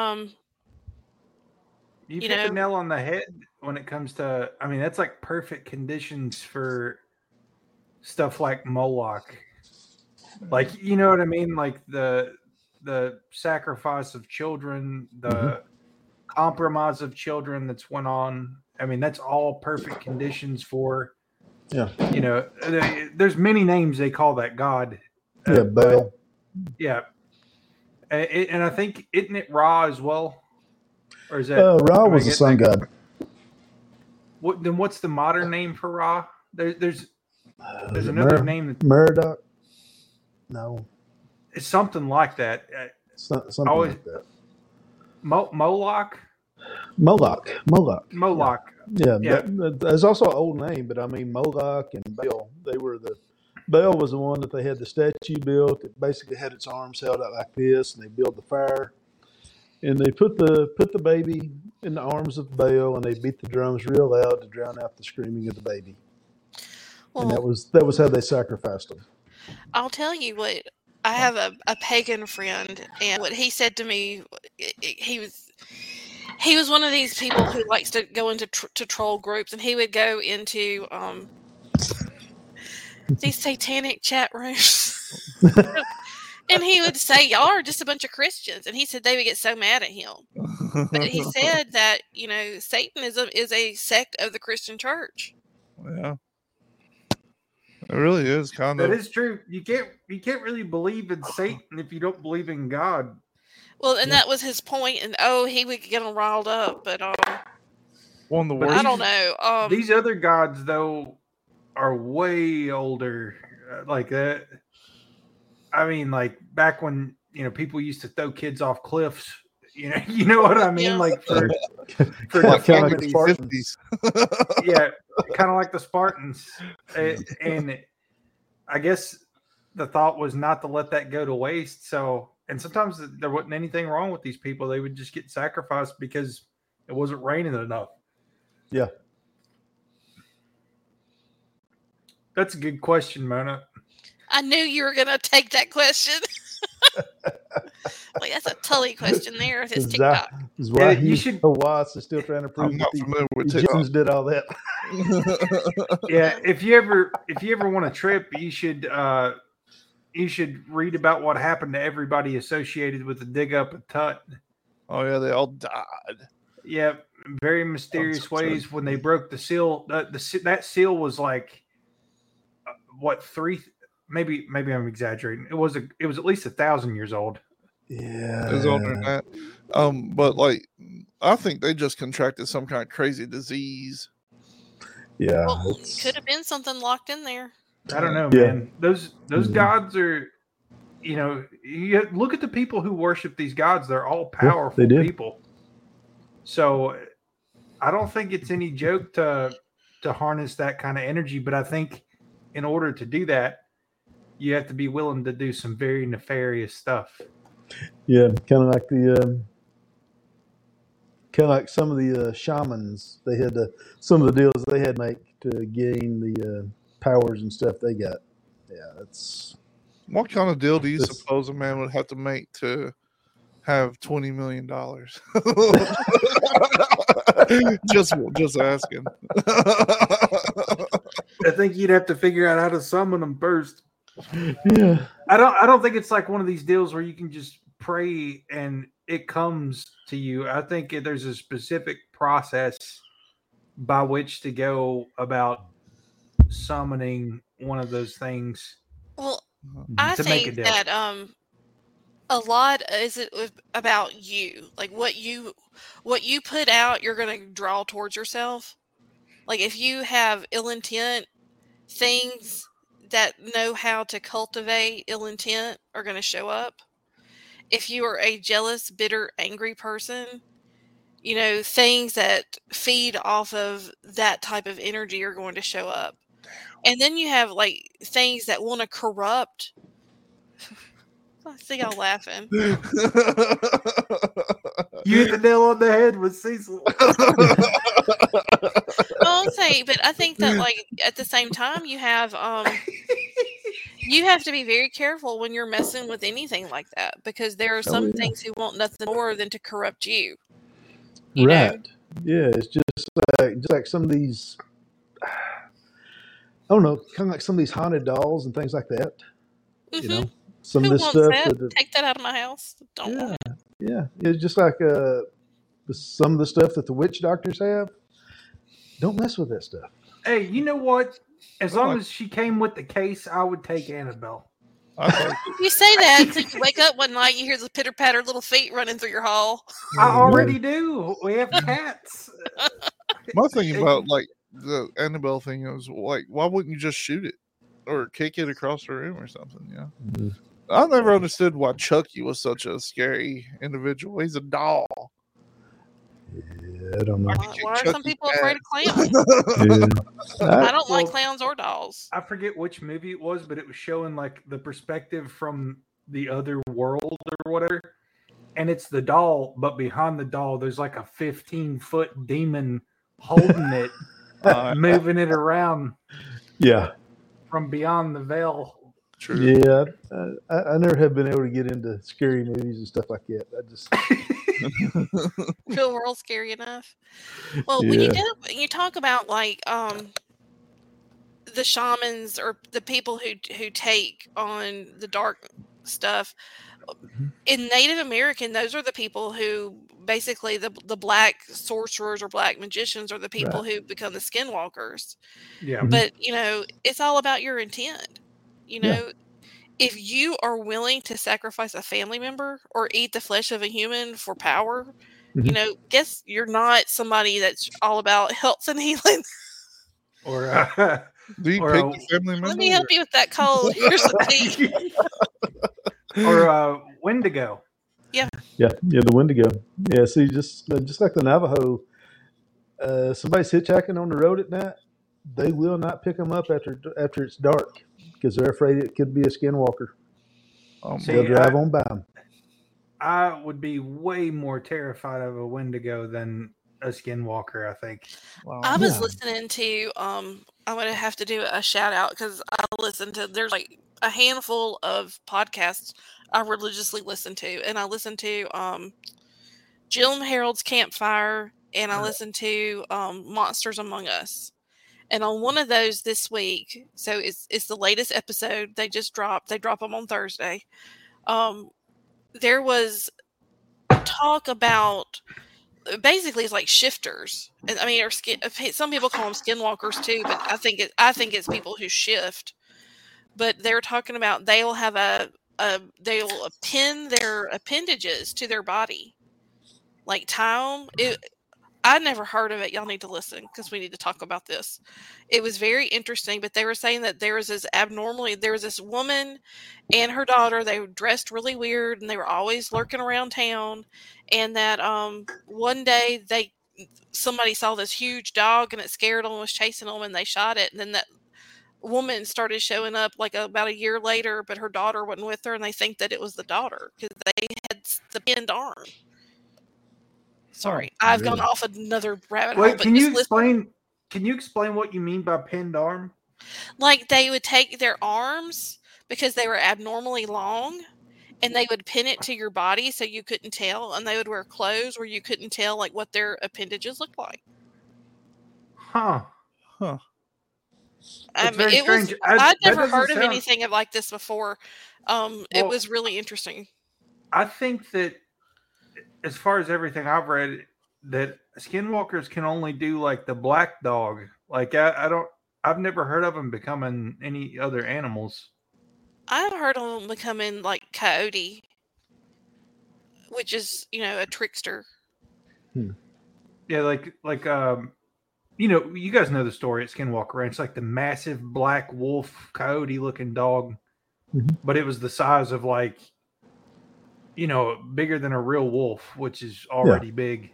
Speaker 5: you hit the nail on the head when it comes to. I mean, that's like perfect conditions for stuff like Moloch. Like, you know what I mean? Like the sacrifice of children, the compromise of children that's went on. I mean, that's all perfect conditions for.
Speaker 4: Yeah.
Speaker 5: There's many names they call that god.
Speaker 4: Baal.
Speaker 5: Yeah. And I think, isn't it Ra as well? Or is that
Speaker 4: Ra was the sun god.
Speaker 5: What's the modern name for Ra? There's another name.
Speaker 4: Merodach? No.
Speaker 5: It's something like that.
Speaker 4: Something like that.
Speaker 5: Moloch?
Speaker 4: Moloch. Yeah. There's also an old name, but I mean Moloch and Baal. Baal was the one that they had the statue built. It basically had its arms held out like this, and they built the fire. And they put the baby in the arms of Baal, and they beat the drums real loud to drown out the screaming of the baby. Well, and that was how they sacrificed him.
Speaker 2: I'll tell you what. I have a pagan friend, and what he said to me, he was one of these people who likes to go into to troll groups, and he would go into these satanic chat rooms, and he would say, "Y'all are just a bunch of Christians," and he said they would get so mad at him. But he said that Satanism is a sect of the Christian church.
Speaker 3: Yeah. It really is kind of.
Speaker 5: That is true. You can't really believe in Satan if you don't believe in God.
Speaker 2: Well, and that was his point. And he would get them riled up, but
Speaker 3: one of the worst.
Speaker 2: I don't know.
Speaker 5: These other gods, though, are way older. Like that. I mean, like back when people used to throw kids off cliffs. You know what I mean?
Speaker 2: Yeah.
Speaker 5: Like for
Speaker 4: like kind of like
Speaker 5: the
Speaker 4: Spartans.
Speaker 5: Yeah, kind of like the Spartans. And I guess the thought was not to let that go to waste. So, and sometimes there wasn't anything wrong with these people. They would just get sacrificed because it wasn't raining enough.
Speaker 4: Yeah.
Speaker 5: That's a good question, Mona.
Speaker 2: I knew you were going to take that question. Like, that's a Tully question there with his TikTok.
Speaker 4: Is why
Speaker 5: you should.
Speaker 4: Watts is still trying to prove that the Egyptians did all that.
Speaker 5: Yeah, if you ever want a trip, you should read about what happened to everybody associated with the dig up of Tut.
Speaker 3: Oh yeah, they all died.
Speaker 5: Yeah, very mysterious ways when they broke the seal. That seal was like what, 3? Maybe I'm exaggerating. It was at least 1,000 years old.
Speaker 4: Yeah,
Speaker 3: it was older than that. But like, I think they just contracted some kind of crazy disease.
Speaker 4: Yeah,
Speaker 2: well, could have been something locked in there.
Speaker 5: I don't know, man. Those gods are, you look at the people who worship these gods. They're all powerful people. So I don't think it's any joke to harness that kind of energy. But I think in order to do that, you have to be willing to do some very nefarious stuff.
Speaker 4: Yeah, kind of like some of the shamans. They had some of the deals they had to make to gain the powers and stuff they got. Yeah, that's.
Speaker 3: What kind of deal do you suppose a man would have to make to have $20 million? just asking.
Speaker 5: I think you'd have to figure out how to summon them first.
Speaker 4: Yeah,
Speaker 5: I don't think it's like one of these deals where you can just pray and it comes to you. I think there's a specific process by which to go about summoning one of those things
Speaker 2: Well, I
Speaker 5: to make a
Speaker 2: think
Speaker 5: deal.
Speaker 2: that a lot is it about you, like what you put out, you're going to draw towards yourself. Like if you have ill intent, things that know how to cultivate ill intent are going to show up. If you are a jealous, bitter, angry person, you know, things that feed off of that type of energy are going to show up. And then you have like things that want to corrupt. I see y'all laughing.
Speaker 5: You hit the nail on the head with Cecil.
Speaker 2: I'll say, but I think that like at the same time you have to be very careful when you're messing with anything like that, because there are some things who want nothing more than to corrupt you. You know?
Speaker 4: Yeah, it's just like some of these, I don't know, kind of like some of these haunted dolls and things like that.
Speaker 2: Mm-hmm.
Speaker 4: You know, some
Speaker 2: Who
Speaker 4: of this
Speaker 2: wants
Speaker 4: stuff.
Speaker 2: that? Take that out of my house. Don't want it.
Speaker 4: Yeah, it's just like some of the stuff that the witch doctors have. Don't mess with that stuff.
Speaker 5: Hey, you know what? As long as she came with the case, I would take Annabelle.
Speaker 2: You say that until you wake up one night, you hear the pitter patter little feet running through your hall.
Speaker 5: I already do. We have cats.
Speaker 3: My thing about like the Annabelle thing is like, why wouldn't you just shoot it or kick it across the room or something? Yeah, I never understood why Chucky was such a scary individual. He's a doll.
Speaker 4: Yeah, I don't know.
Speaker 2: Why are some people afraid of clowns? I don't like clowns or dolls.
Speaker 5: I forget which movie it was, but it was showing like the perspective from the other world or whatever. And it's the doll, but behind the doll, there's like a 15-foot demon holding it, moving it around.
Speaker 4: Yeah.
Speaker 5: From beyond the veil.
Speaker 3: True.
Speaker 4: Yeah, I never have been able to get into scary movies and stuff like that. I just
Speaker 2: Real world scary enough. Well, when you talk about like the shamans or the people who take on the dark stuff in Native American, those are the people who basically the black sorcerers or black magicians are the people who become the skinwalkers.
Speaker 5: Yeah.
Speaker 2: But you know, it's all about your intent. You know, if you are willing to sacrifice a family member or eat the flesh of a human for power, you know, guess you're not somebody that's all about health and healing.
Speaker 5: Or
Speaker 3: do you pick the family member?
Speaker 2: Let me help you with that cold. Here's some tea.
Speaker 5: Or Wendigo.
Speaker 4: Yeah, the Wendigo. Yeah, see, just like the Navajo, somebody's hitchhiking on the road at night, they will not pick them up after it's dark because they're afraid it could be a skinwalker. They'll drive on by them.
Speaker 5: I would be way more terrified of a Wendigo than a skinwalker, I think.
Speaker 3: Wow.
Speaker 2: I was listening to I'm gonna have to do a shout out because I listen to there's like a handful of podcasts I religiously listen to, and I listen to Jim Harold's Campfire, and I listen to Monsters Among Us. And on one of those this week, so it's the latest episode they just dropped. They drop them on Thursday. There was talk about basically it's like shifters. I mean, or some people call them skinwalkers too, but I think it's people who shift. But they're talking about they'll have they'll append their appendages to their body, like tie them. I never heard of it. Y'all need to listen because we need to talk about this. It was very interesting, but they were saying that there was this woman and her daughter. They were dressed really weird and they were always lurking around town. And that one day somebody saw this huge dog and it scared them, was chasing them, and they shot it. And then that woman started showing up like about a year later, but her daughter wasn't with her, and they think that it was the daughter because they had the pinned arm. Sorry, I've gone off another rabbit hole.
Speaker 5: Wait, can you explain what you mean by pinned arm?
Speaker 2: Like they would take their arms because they were abnormally long, and they would pin it to your body so you couldn't tell, and they would wear clothes where you couldn't tell like what their appendages looked like.
Speaker 5: Huh.
Speaker 2: I
Speaker 5: It's
Speaker 2: mean,
Speaker 5: very
Speaker 2: it was.
Speaker 5: strange.
Speaker 2: I'd
Speaker 5: That
Speaker 2: never
Speaker 5: doesn't
Speaker 2: heard of
Speaker 5: sound-
Speaker 2: anything like this before. It
Speaker 5: Well,
Speaker 2: was really interesting.
Speaker 5: I think that as far as everything I've read, that skinwalkers can only do like the black dog. Like I've never heard of them becoming any other animals.
Speaker 2: I've heard of them becoming like coyote, which is a trickster.
Speaker 5: Yeah, you guys know the story at Skinwalker Ranch, like the massive black wolf coyote looking dog, but it was the size of bigger than a real wolf, which is already big.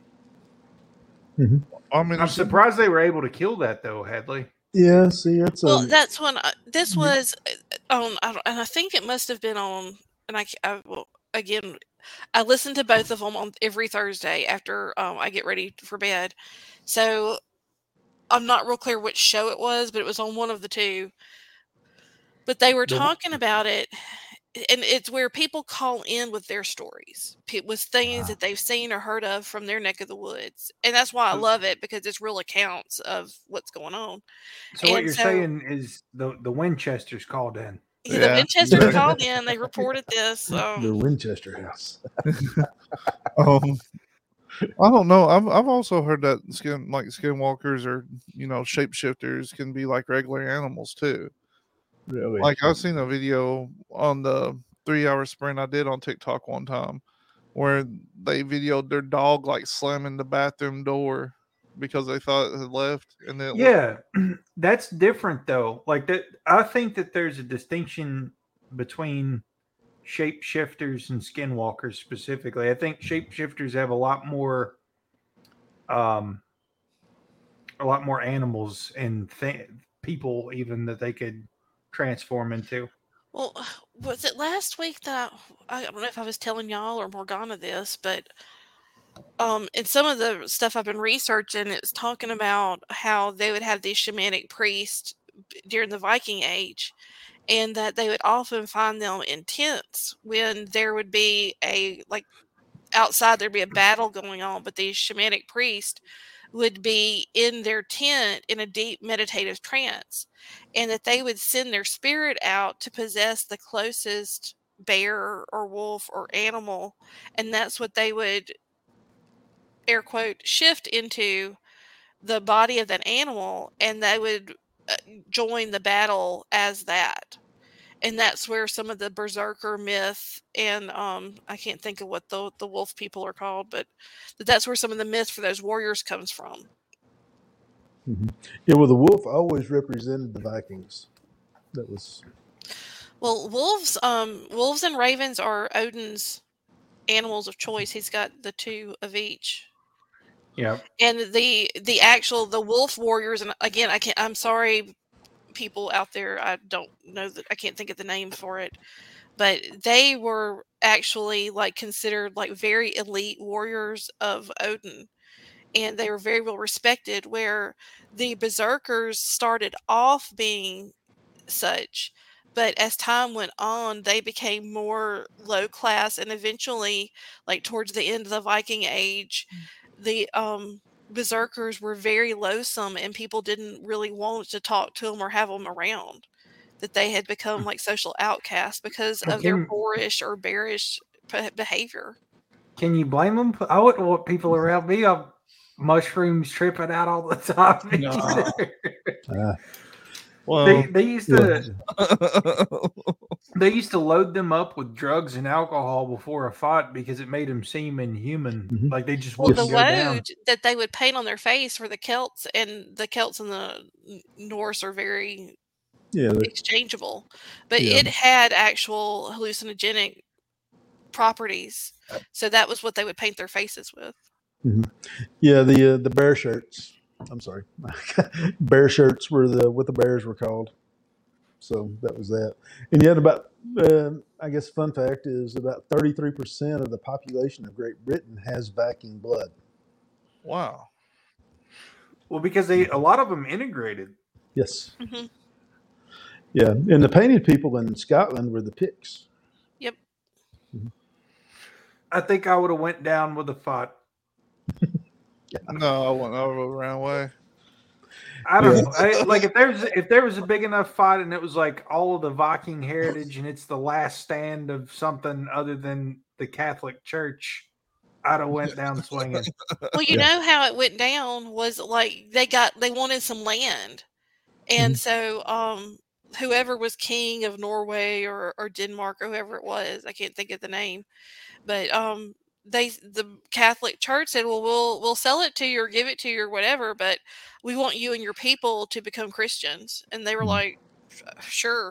Speaker 3: I mean,
Speaker 5: I'm surprised they were able to kill that though, Hadley.
Speaker 4: Yeah, see, that's
Speaker 2: Well, that's when this was on, and I think it must have been on. And again, I listen to both of them on every Thursday after I get ready for bed. So I'm not real clear which show it was, but it was on one of the two. But they were talking about it, and it's where people call in with their stories, with things that they've seen or heard of from their neck of the woods, and that's why I love it, because it's real accounts of what's going on.
Speaker 5: So what you're saying is the Winchesters called in.
Speaker 2: Yeah, the Winchesters called in. They reported this.
Speaker 4: The Winchester House.
Speaker 3: I don't know. I've also heard that skinwalkers or shapeshifters can be like regular animals too.
Speaker 4: Really?
Speaker 3: Like I've seen a video on the 3-hour sprint I did on TikTok one time where they videoed their dog like slamming the bathroom door because they thought it had left, and then
Speaker 5: that's different though. Like that, I think that there's a distinction between shapeshifters and skinwalkers specifically. I think shapeshifters have a lot more animals and people even that they could transform into.
Speaker 2: Well, was it last week that I don't know if I was telling y'all or Morgana this, but in some of the stuff I've been researching, it's talking about how they would have these shamanic priests during the Viking Age, and that they would often find them in tents when there would be outside there'd be a battle going on, but these shamanic priests would be in their tent in a deep meditative trance, and that they would send their spirit out to possess the closest bear or wolf or animal, and that's what they would, air quote, shift into the body of that animal, and they would join the battle as that. And that's where some of the berserker myth and I can't think of what the wolf people are called, but that's where some of the myth for those warriors comes from.
Speaker 4: Yeah, well, the wolf always represented the Vikings. That was
Speaker 2: wolves and ravens are Odin's animals of choice. He's got the 2 of each.
Speaker 5: Yeah.
Speaker 2: And the wolf warriors, and again, I'm sorry, people out there, I don't know that I can't think of the name for it, but they were actually considered very elite warriors of Odin, and they were very well respected, where the berserkers started off being such, but as time went on they became more low class, and eventually towards the end of the Viking Age, the berserkers were very loathsome, and people didn't really want to talk to them or have them around, that they had become social outcasts because of their boorish or bearish behavior.
Speaker 5: Can you blame them? I wouldn't want people around me on mushrooms tripping out all the time.
Speaker 3: No. Well,
Speaker 5: they used to load them up with drugs and alcohol before a fight because it made them seem inhuman. Like they just wouldn't
Speaker 2: the
Speaker 5: go down.
Speaker 2: load that they would paint on their face for the Celts, and the Celts and the Norse are very exchangeable, but it had actual hallucinogenic properties, so that was what they would paint their faces with.
Speaker 4: Yeah, the bear shirts. I'm sorry, bear shirts were what the bears were called. So that was that. And yet, about I guess fun fact is about 33% of the population of Great Britain has Viking blood.
Speaker 3: Wow.
Speaker 5: Well, because a lot of them integrated.
Speaker 4: Yes. Mm-hmm. Yeah, and the painted people in Scotland were the Picts.
Speaker 2: Yep.
Speaker 4: Mm-hmm.
Speaker 5: I think I would have went down with a fight.
Speaker 3: No, I wouldn't. I would have ran away.
Speaker 5: I don't know. Like if there was a big enough fight and it was like all of the Viking heritage and it's the last stand of something other than the Catholic Church, I'd have went down swinging.
Speaker 2: Well, you know how it went down was like they wanted some land, and so whoever was king of Norway or Denmark or whoever it was, I can't think of the name, but the Catholic Church said, well, we'll sell it to you or give it to you or whatever, but we want you and your people to become Christians, and they were like, sure.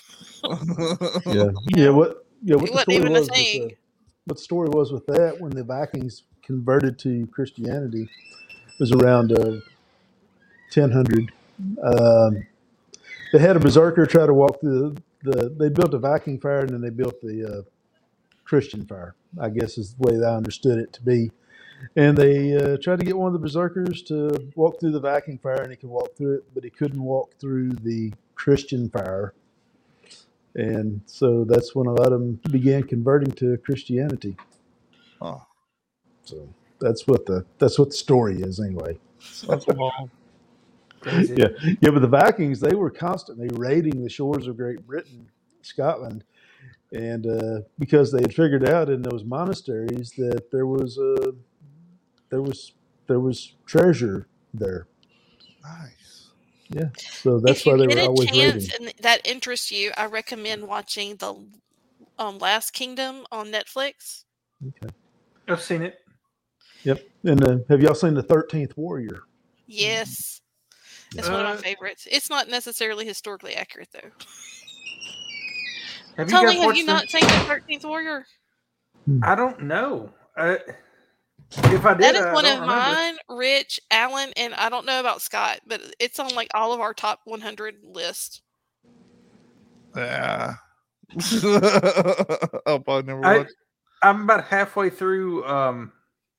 Speaker 4: Yeah. What
Speaker 2: It
Speaker 4: the
Speaker 2: wasn't
Speaker 4: story
Speaker 2: even a
Speaker 4: was
Speaker 2: thing.
Speaker 4: what the story was with that when the Vikings converted to Christianity was around 1000. They had a berserker try to walk through they built a Viking fire and then they built the Christian fire, I guess is the way I understood it to be. And they tried to get one of the berserkers to walk through the Viking fire, and he could walk through it, but he couldn't walk through the Christian fire. And so that's when a lot of them began converting to Christianity.
Speaker 3: Oh,
Speaker 4: So that's what the story is anyway.
Speaker 3: that's wild.
Speaker 5: Crazy.
Speaker 4: Yeah, but the Vikings, they were constantly raiding the shores of Great Britain, Scotland, and because they had figured out in those monasteries that there was treasure there.
Speaker 3: Nice.
Speaker 4: Yeah, so that's
Speaker 2: If
Speaker 4: why
Speaker 2: you
Speaker 4: they
Speaker 2: get
Speaker 4: were
Speaker 2: a
Speaker 4: always
Speaker 2: chance
Speaker 4: raiding.
Speaker 2: and that interests you, I recommend watching the Last Kingdom on Netflix.
Speaker 4: Okay.
Speaker 5: I've seen it.
Speaker 4: Yep. And have y'all seen the 13th Warrior?
Speaker 2: Yes. It's one of my favorites. It's not necessarily historically accurate, though.
Speaker 5: Have
Speaker 2: Tully, have
Speaker 5: watched
Speaker 2: you not seen the 13th Warrior?
Speaker 5: I don't know. If I did,
Speaker 2: That is
Speaker 5: I
Speaker 2: one
Speaker 5: don't
Speaker 2: of
Speaker 5: remember.
Speaker 2: mine, Rich, Alan, and I don't know about Scott, but it's on like all of our top 100 list.
Speaker 3: Yeah. I'll probably never watch.
Speaker 5: I'm about halfway through. I'm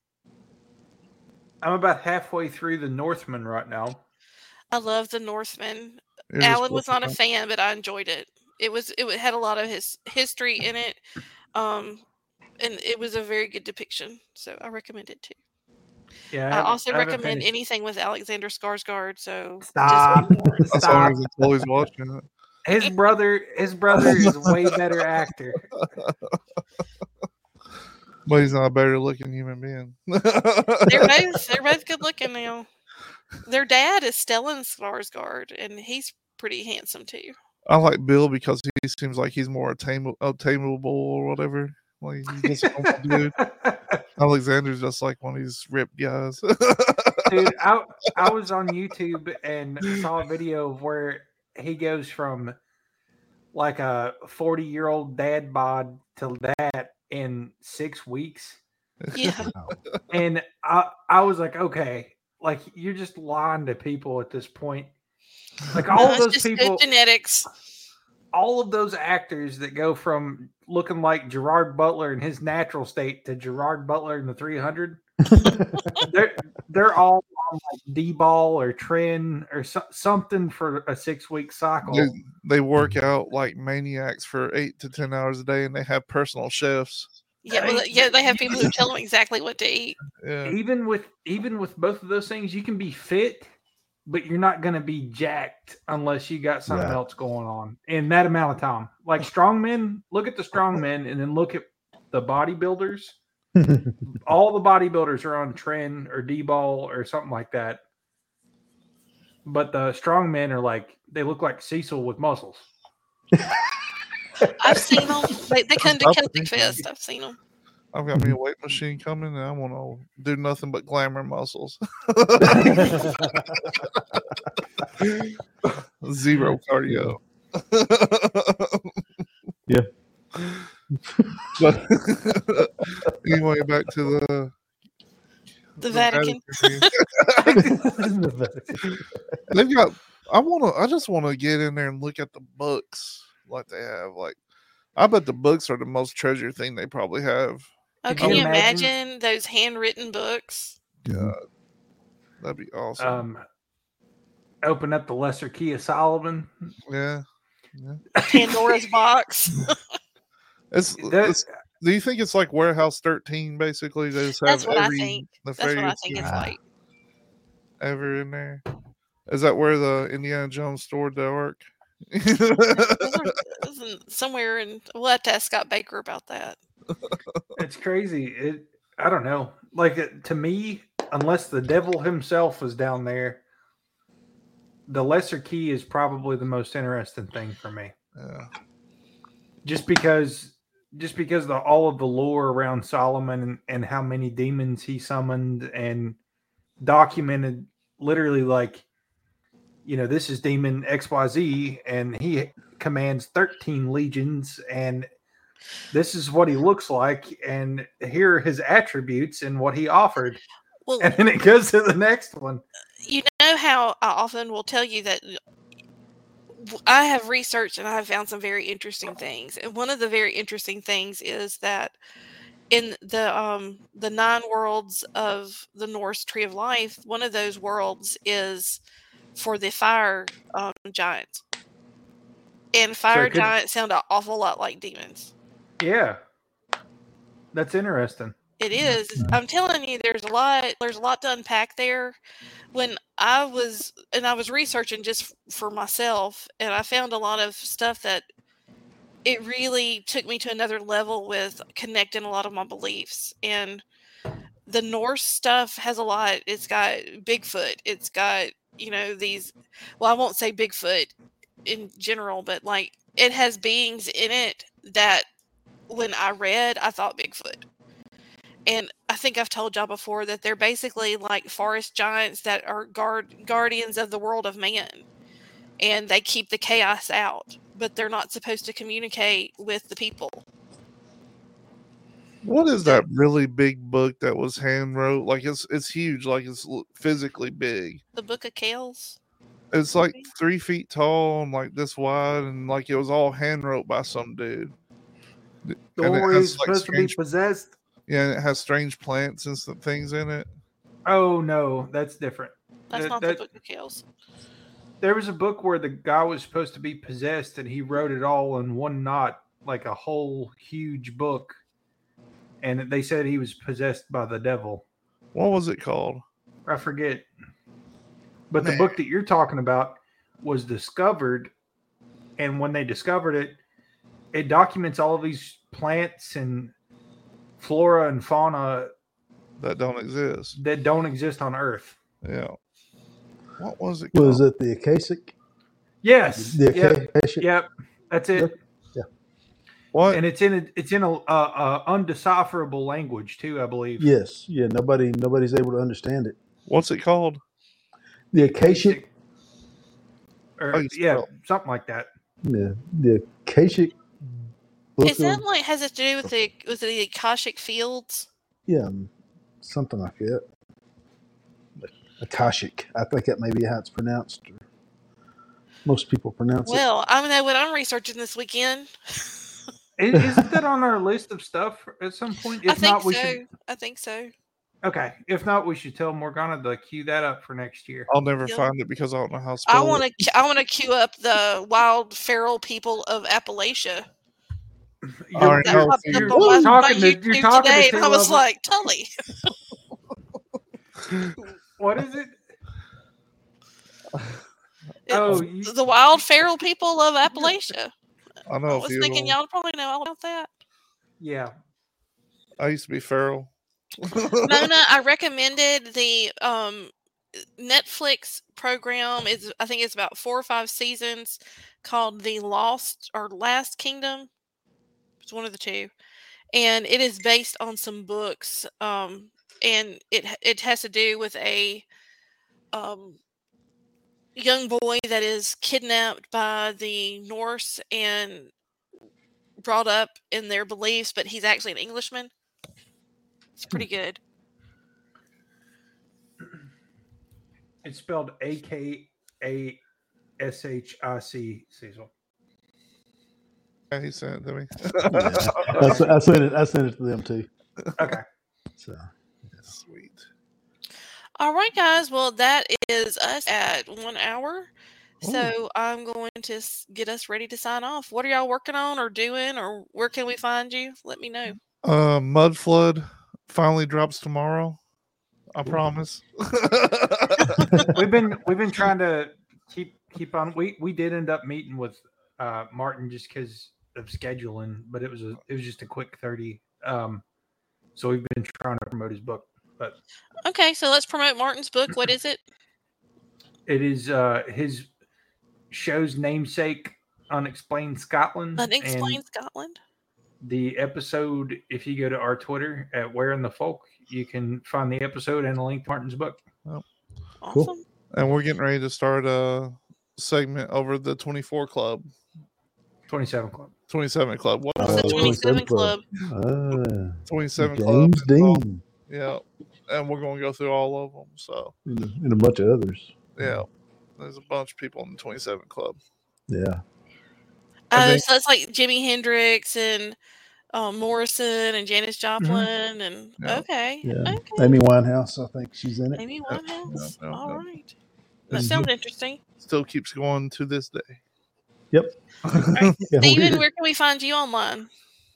Speaker 5: about halfway through the Northman right now.
Speaker 2: I love the Northman.
Speaker 3: You're just
Speaker 2: Alan was not a
Speaker 3: flipping
Speaker 2: fan, but I enjoyed it. It had a lot of his history in it, and it was a very good depiction. So I recommend it too.
Speaker 5: Yeah,
Speaker 2: I also
Speaker 5: haven't
Speaker 2: recommend
Speaker 5: finished.
Speaker 2: anything with Alexander Skarsgård. So
Speaker 5: Stop.
Speaker 3: That's the
Speaker 5: Stop.
Speaker 3: only reason Chloe's watching it.
Speaker 5: His brother is a way better actor.
Speaker 3: But he's not a better looking human being.
Speaker 2: they're both good looking now. Their dad is Stellan Skarsgård, and he's pretty handsome too.
Speaker 3: I like Bill because he seems like he's more attainable or whatever. Like he's just a dude. Alexander's just like one of these ripped guys.
Speaker 5: Dude, I was on YouTube and saw a video of where he goes from like a 40-year-old dad bod to that in 6 weeks.
Speaker 2: Yeah.
Speaker 5: And I was like, okay, like you're just lying to people at this point. Like all of those
Speaker 2: just
Speaker 5: people,
Speaker 2: good genetics.
Speaker 5: all of those actors that go from looking like Gerard Butler in his natural state to Gerard Butler in the 300, they're all on like D-ball or Tren or something for a 6-week cycle.
Speaker 3: They work out like maniacs for 8 to 10 hours a day, and they have personal chefs.
Speaker 2: Yeah, well, yeah, they have people who tell them exactly what to eat.
Speaker 3: Yeah.
Speaker 5: Even with both of those things, you can be fit, but you're not going to be jacked unless you got something else going on in that amount of time. Like strongmen, look at the strongmen and then look at the bodybuilders. All the bodybuilders are on Tren or D-ball or something like that. But the strongmen are like, they look like Cecil with muscles.
Speaker 2: I've seen them. They come to Celtic Fest. I've seen them.
Speaker 3: I've got me a weight machine coming, and I want to do nothing but glamour muscles. Zero cardio.
Speaker 4: Yeah.
Speaker 3: But anyway, back to
Speaker 2: The Vatican.
Speaker 3: They've got. I just want to get in there and look at the books like they have. Like, I bet the books are the most treasured thing they probably have.
Speaker 2: Oh, can you imagine those handwritten books?
Speaker 3: God, that'd be awesome.
Speaker 5: Open up the Lesser Key of Solomon.
Speaker 3: Yeah.
Speaker 2: Pandora's box.
Speaker 3: Do you think it's like Warehouse 13? Basically, they just have
Speaker 2: That's what I think. That's what I think it's like.
Speaker 3: Ever in there. Is that where the Indiana Jones stored the ark?
Speaker 2: Somewhere, and we'll have to ask Scott Baker about that.
Speaker 5: It's crazy. I don't know. Like, to me, unless the devil himself was down there, the lesser key is probably the most interesting thing for me.
Speaker 3: Yeah.
Speaker 5: Just because all of the lore around Solomon and how many demons he summoned and documented, literally, like, this is demon XYZ, and he commands 13 legions, and this is what he looks like, and here are his attributes and what he offered.
Speaker 2: Well,
Speaker 5: and then it goes to the next one.
Speaker 2: You know how I often will tell you that I have researched and I have found some very interesting things. And one of the very interesting things is that in the 9 worlds of the Norse Tree of Life, one of those worlds is for the fire giants. And fire giants sound an awful lot like demons.
Speaker 5: Yeah. That's interesting.
Speaker 2: It is. I'm telling you, there's a lot to unpack there. When I was researching just for myself, and I found a lot of stuff that it really took me to another level with connecting a lot of my beliefs. And the Norse stuff has a lot. It's got Bigfoot. It's got, these, well, I won't say Bigfoot in general, but like it has beings in it that when I read, I thought Bigfoot. And I think I've told y'all before that they're basically like forest giants that are guardians of the world of man. And they keep the chaos out, but they're not supposed to communicate with the people.
Speaker 3: What is that really big book that was hand wrote? Like it's huge, like it's physically big.
Speaker 2: The Book of Kells?
Speaker 3: It's like 3 feet tall and like this wide, and like it was all hand wrote by some dude.
Speaker 5: Always supposed to be possessed.
Speaker 3: Yeah, and it has strange plants and some things in it.
Speaker 5: Oh no, that's different.
Speaker 2: That's not the Book of Kells.
Speaker 5: There was a book where the guy was supposed to be possessed, and he wrote it all in one knot, like a whole huge book. And they said he was possessed by the devil.
Speaker 3: What was it called?
Speaker 5: I forget. But the book that you're talking about was discovered, and when they discovered it, it documents all of these plants and flora and fauna
Speaker 3: that don't exist
Speaker 5: on Earth.
Speaker 3: Yeah. What was it called?
Speaker 4: Was it the Akashic?
Speaker 5: Yes.
Speaker 4: The Akashic?
Speaker 5: Yep. That's it.
Speaker 4: Yeah.
Speaker 5: What? And it's in a undecipherable language too, I believe.
Speaker 4: Yes. Yeah. Nobody's able to understand it.
Speaker 3: What's it called?
Speaker 4: The Akashic.
Speaker 5: Something like that.
Speaker 4: Yeah. The Akashic.
Speaker 2: Is that like, has it to do with the Akashic fields?
Speaker 4: Yeah, something like that. Akashic. I think that may be how it's pronounced. Or most people pronounce it.
Speaker 2: Well, I know what I'm researching this weekend.
Speaker 5: Isn't that on our list of stuff at some point? If not, we should.
Speaker 2: I think so.
Speaker 5: Okay. If not, we should tell Morgana to queue that up for next year.
Speaker 3: I'll never find it because I don't know how to spell it.
Speaker 2: I want to queue up the wild feral people of Appalachia.
Speaker 5: You're talking today,
Speaker 2: and I was like, Tully.
Speaker 5: What is it?
Speaker 2: The wild feral people of Appalachia.
Speaker 3: I know.
Speaker 2: I was thinking y'all probably know all about that.
Speaker 5: Yeah.
Speaker 3: I used to be feral.
Speaker 2: Mona, I recommended the Netflix program. I think it's about 4 or 5 seasons called The Lost or Last Kingdom. It's one of the two. And it is based on some books. And it has to do with a young boy that is kidnapped by the Norse and brought up in their beliefs, but he's actually an Englishman. It's pretty good.
Speaker 5: It's spelled AKASHIC, Cecil.
Speaker 3: Yeah, he sent it to me.
Speaker 4: I sent it to them too.
Speaker 5: Okay.
Speaker 4: So
Speaker 3: sweet.
Speaker 2: All right, guys. Well, that is us at 1 hour. So I'm going to get us ready to sign off. What are y'all working on or doing, or where can we find you? Let me know.
Speaker 3: Mud Flood finally drops tomorrow. I promise.
Speaker 5: we've been trying to keep on. We did end up meeting with Martin just because of scheduling, but it was just a quick 30. So we've been trying to promote his book. But
Speaker 2: Okay, so let's promote Martin's book. What is it?
Speaker 5: it is his show's namesake, Unexplained Scotland.
Speaker 2: Unexplained Scotland.
Speaker 5: The episode, if you go to our Twitter at Where in the Folk, you can find the episode and a link to Martin's book.
Speaker 3: Oh.
Speaker 2: Awesome.
Speaker 4: Cool.
Speaker 3: And we're getting ready to start a segment over the 24 Club.
Speaker 5: 27 Club.
Speaker 3: 27 Club. What
Speaker 2: What's
Speaker 3: is
Speaker 2: the
Speaker 3: it?
Speaker 2: 27 Club?
Speaker 3: 27 Club.
Speaker 4: James Dean
Speaker 3: Yeah. And we're going to go through all of them. So,
Speaker 4: and a bunch of others.
Speaker 3: yeah. There's a bunch of people in the 27 Club.
Speaker 4: Yeah.
Speaker 2: So it's like Jimi Hendrix and Morrison and Janis Joplin and
Speaker 3: Yeah.
Speaker 2: Okay.
Speaker 4: Yeah.
Speaker 2: Okay.
Speaker 4: Amy Winehouse, I think she's in it.
Speaker 2: Amy Winehouse.
Speaker 3: Yeah.
Speaker 2: All right. That
Speaker 3: And
Speaker 2: sounds interesting.
Speaker 3: still keeps going to this day.
Speaker 4: Yep. Yeah,
Speaker 2: Steven,
Speaker 4: weird.
Speaker 2: where can we find you online?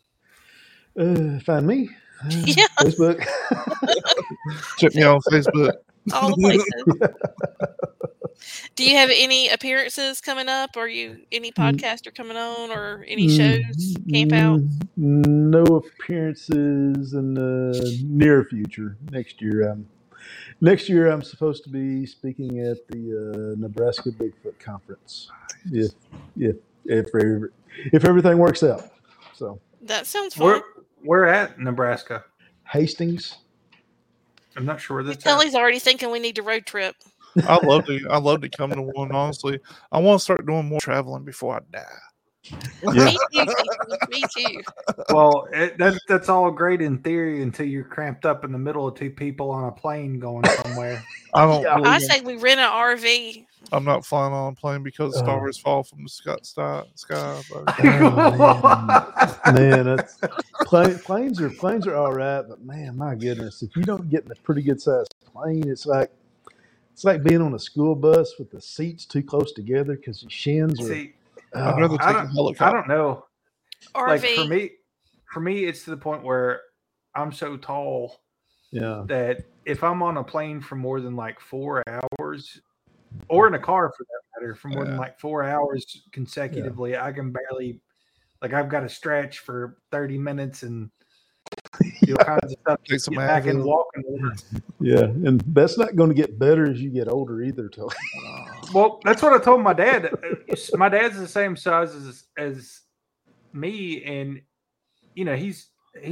Speaker 4: Find me.
Speaker 2: Yeah.
Speaker 4: Facebook.
Speaker 3: Check me out on Facebook.
Speaker 2: All the places. Do you have any appearances coming up? Or any podcaster coming on or any shows? Camp out?
Speaker 4: No appearances in the near future. Next year, I'm supposed to be speaking at the Nebraska Bigfoot Conference. If everything works out. So
Speaker 2: That sounds fun.
Speaker 5: We're at Nebraska.
Speaker 4: Hastings.
Speaker 5: I'm not sure where that's at.
Speaker 2: Kelly's already thinking we need a road trip.
Speaker 3: I'd love to come to one, honestly. I want to start doing more traveling before I die.
Speaker 4: Yeah.
Speaker 2: Me too. Steve. Me too.
Speaker 5: Well, that's all great in theory until you're cramped up in the middle of two people on a plane going somewhere.
Speaker 3: I don't.
Speaker 4: Yeah.
Speaker 3: Really
Speaker 2: I
Speaker 3: want-
Speaker 2: say we rent an RV.
Speaker 3: I'm not flying on a plane because stars fall from the sky. But
Speaker 4: Oh, man, that's planes are all right, but man, my goodness, if you don't get in a pretty good sized plane, it's like being on a school bus with the seats too close together because your shins are.
Speaker 5: See,
Speaker 3: I'd rather take a
Speaker 5: I
Speaker 3: helicopter.
Speaker 5: don't know.
Speaker 2: RV.
Speaker 5: Like for me, it's to the point where I'm so tall
Speaker 4: Yeah.
Speaker 5: that if I'm on a plane for more than like 4 hours, or in a car for that matter, for more than like 4 hours consecutively, I can barely, I've got to stretch for 30 minutes and do all kinds of stuff.
Speaker 3: Take some
Speaker 5: Get back and
Speaker 3: Advil.
Speaker 5: walking.
Speaker 4: Yeah, and that's not going to get better as you get older either. Till
Speaker 5: Well, that's what I told my dad. My dad's the same size as me, and he's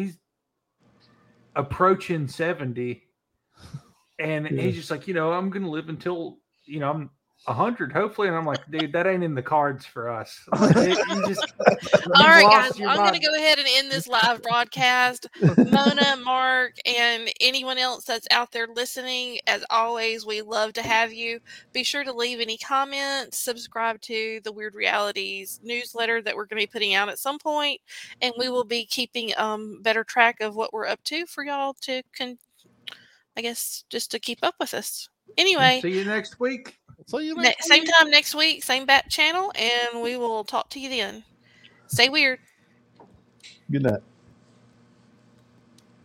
Speaker 5: approaching 70, and he's just like, I'm going to live until I'm 100, hopefully. And I'm like, dude, that ain't in the cards for us. Like,
Speaker 2: All right, guys, I'm going to go ahead and end this live broadcast. Mona, Mark, and anyone else that's out there listening, as always, we love to have you. Be sure to leave any comments, subscribe to the Weird Realities newsletter that we're going to be putting out at some point, and we will be keeping better track of what we're up to for y'all to, just to keep up with us. Anyway,
Speaker 5: see you next week.
Speaker 3: See you next
Speaker 2: same time next week, same bat channel, and we will talk to you then. Stay weird.
Speaker 4: good night.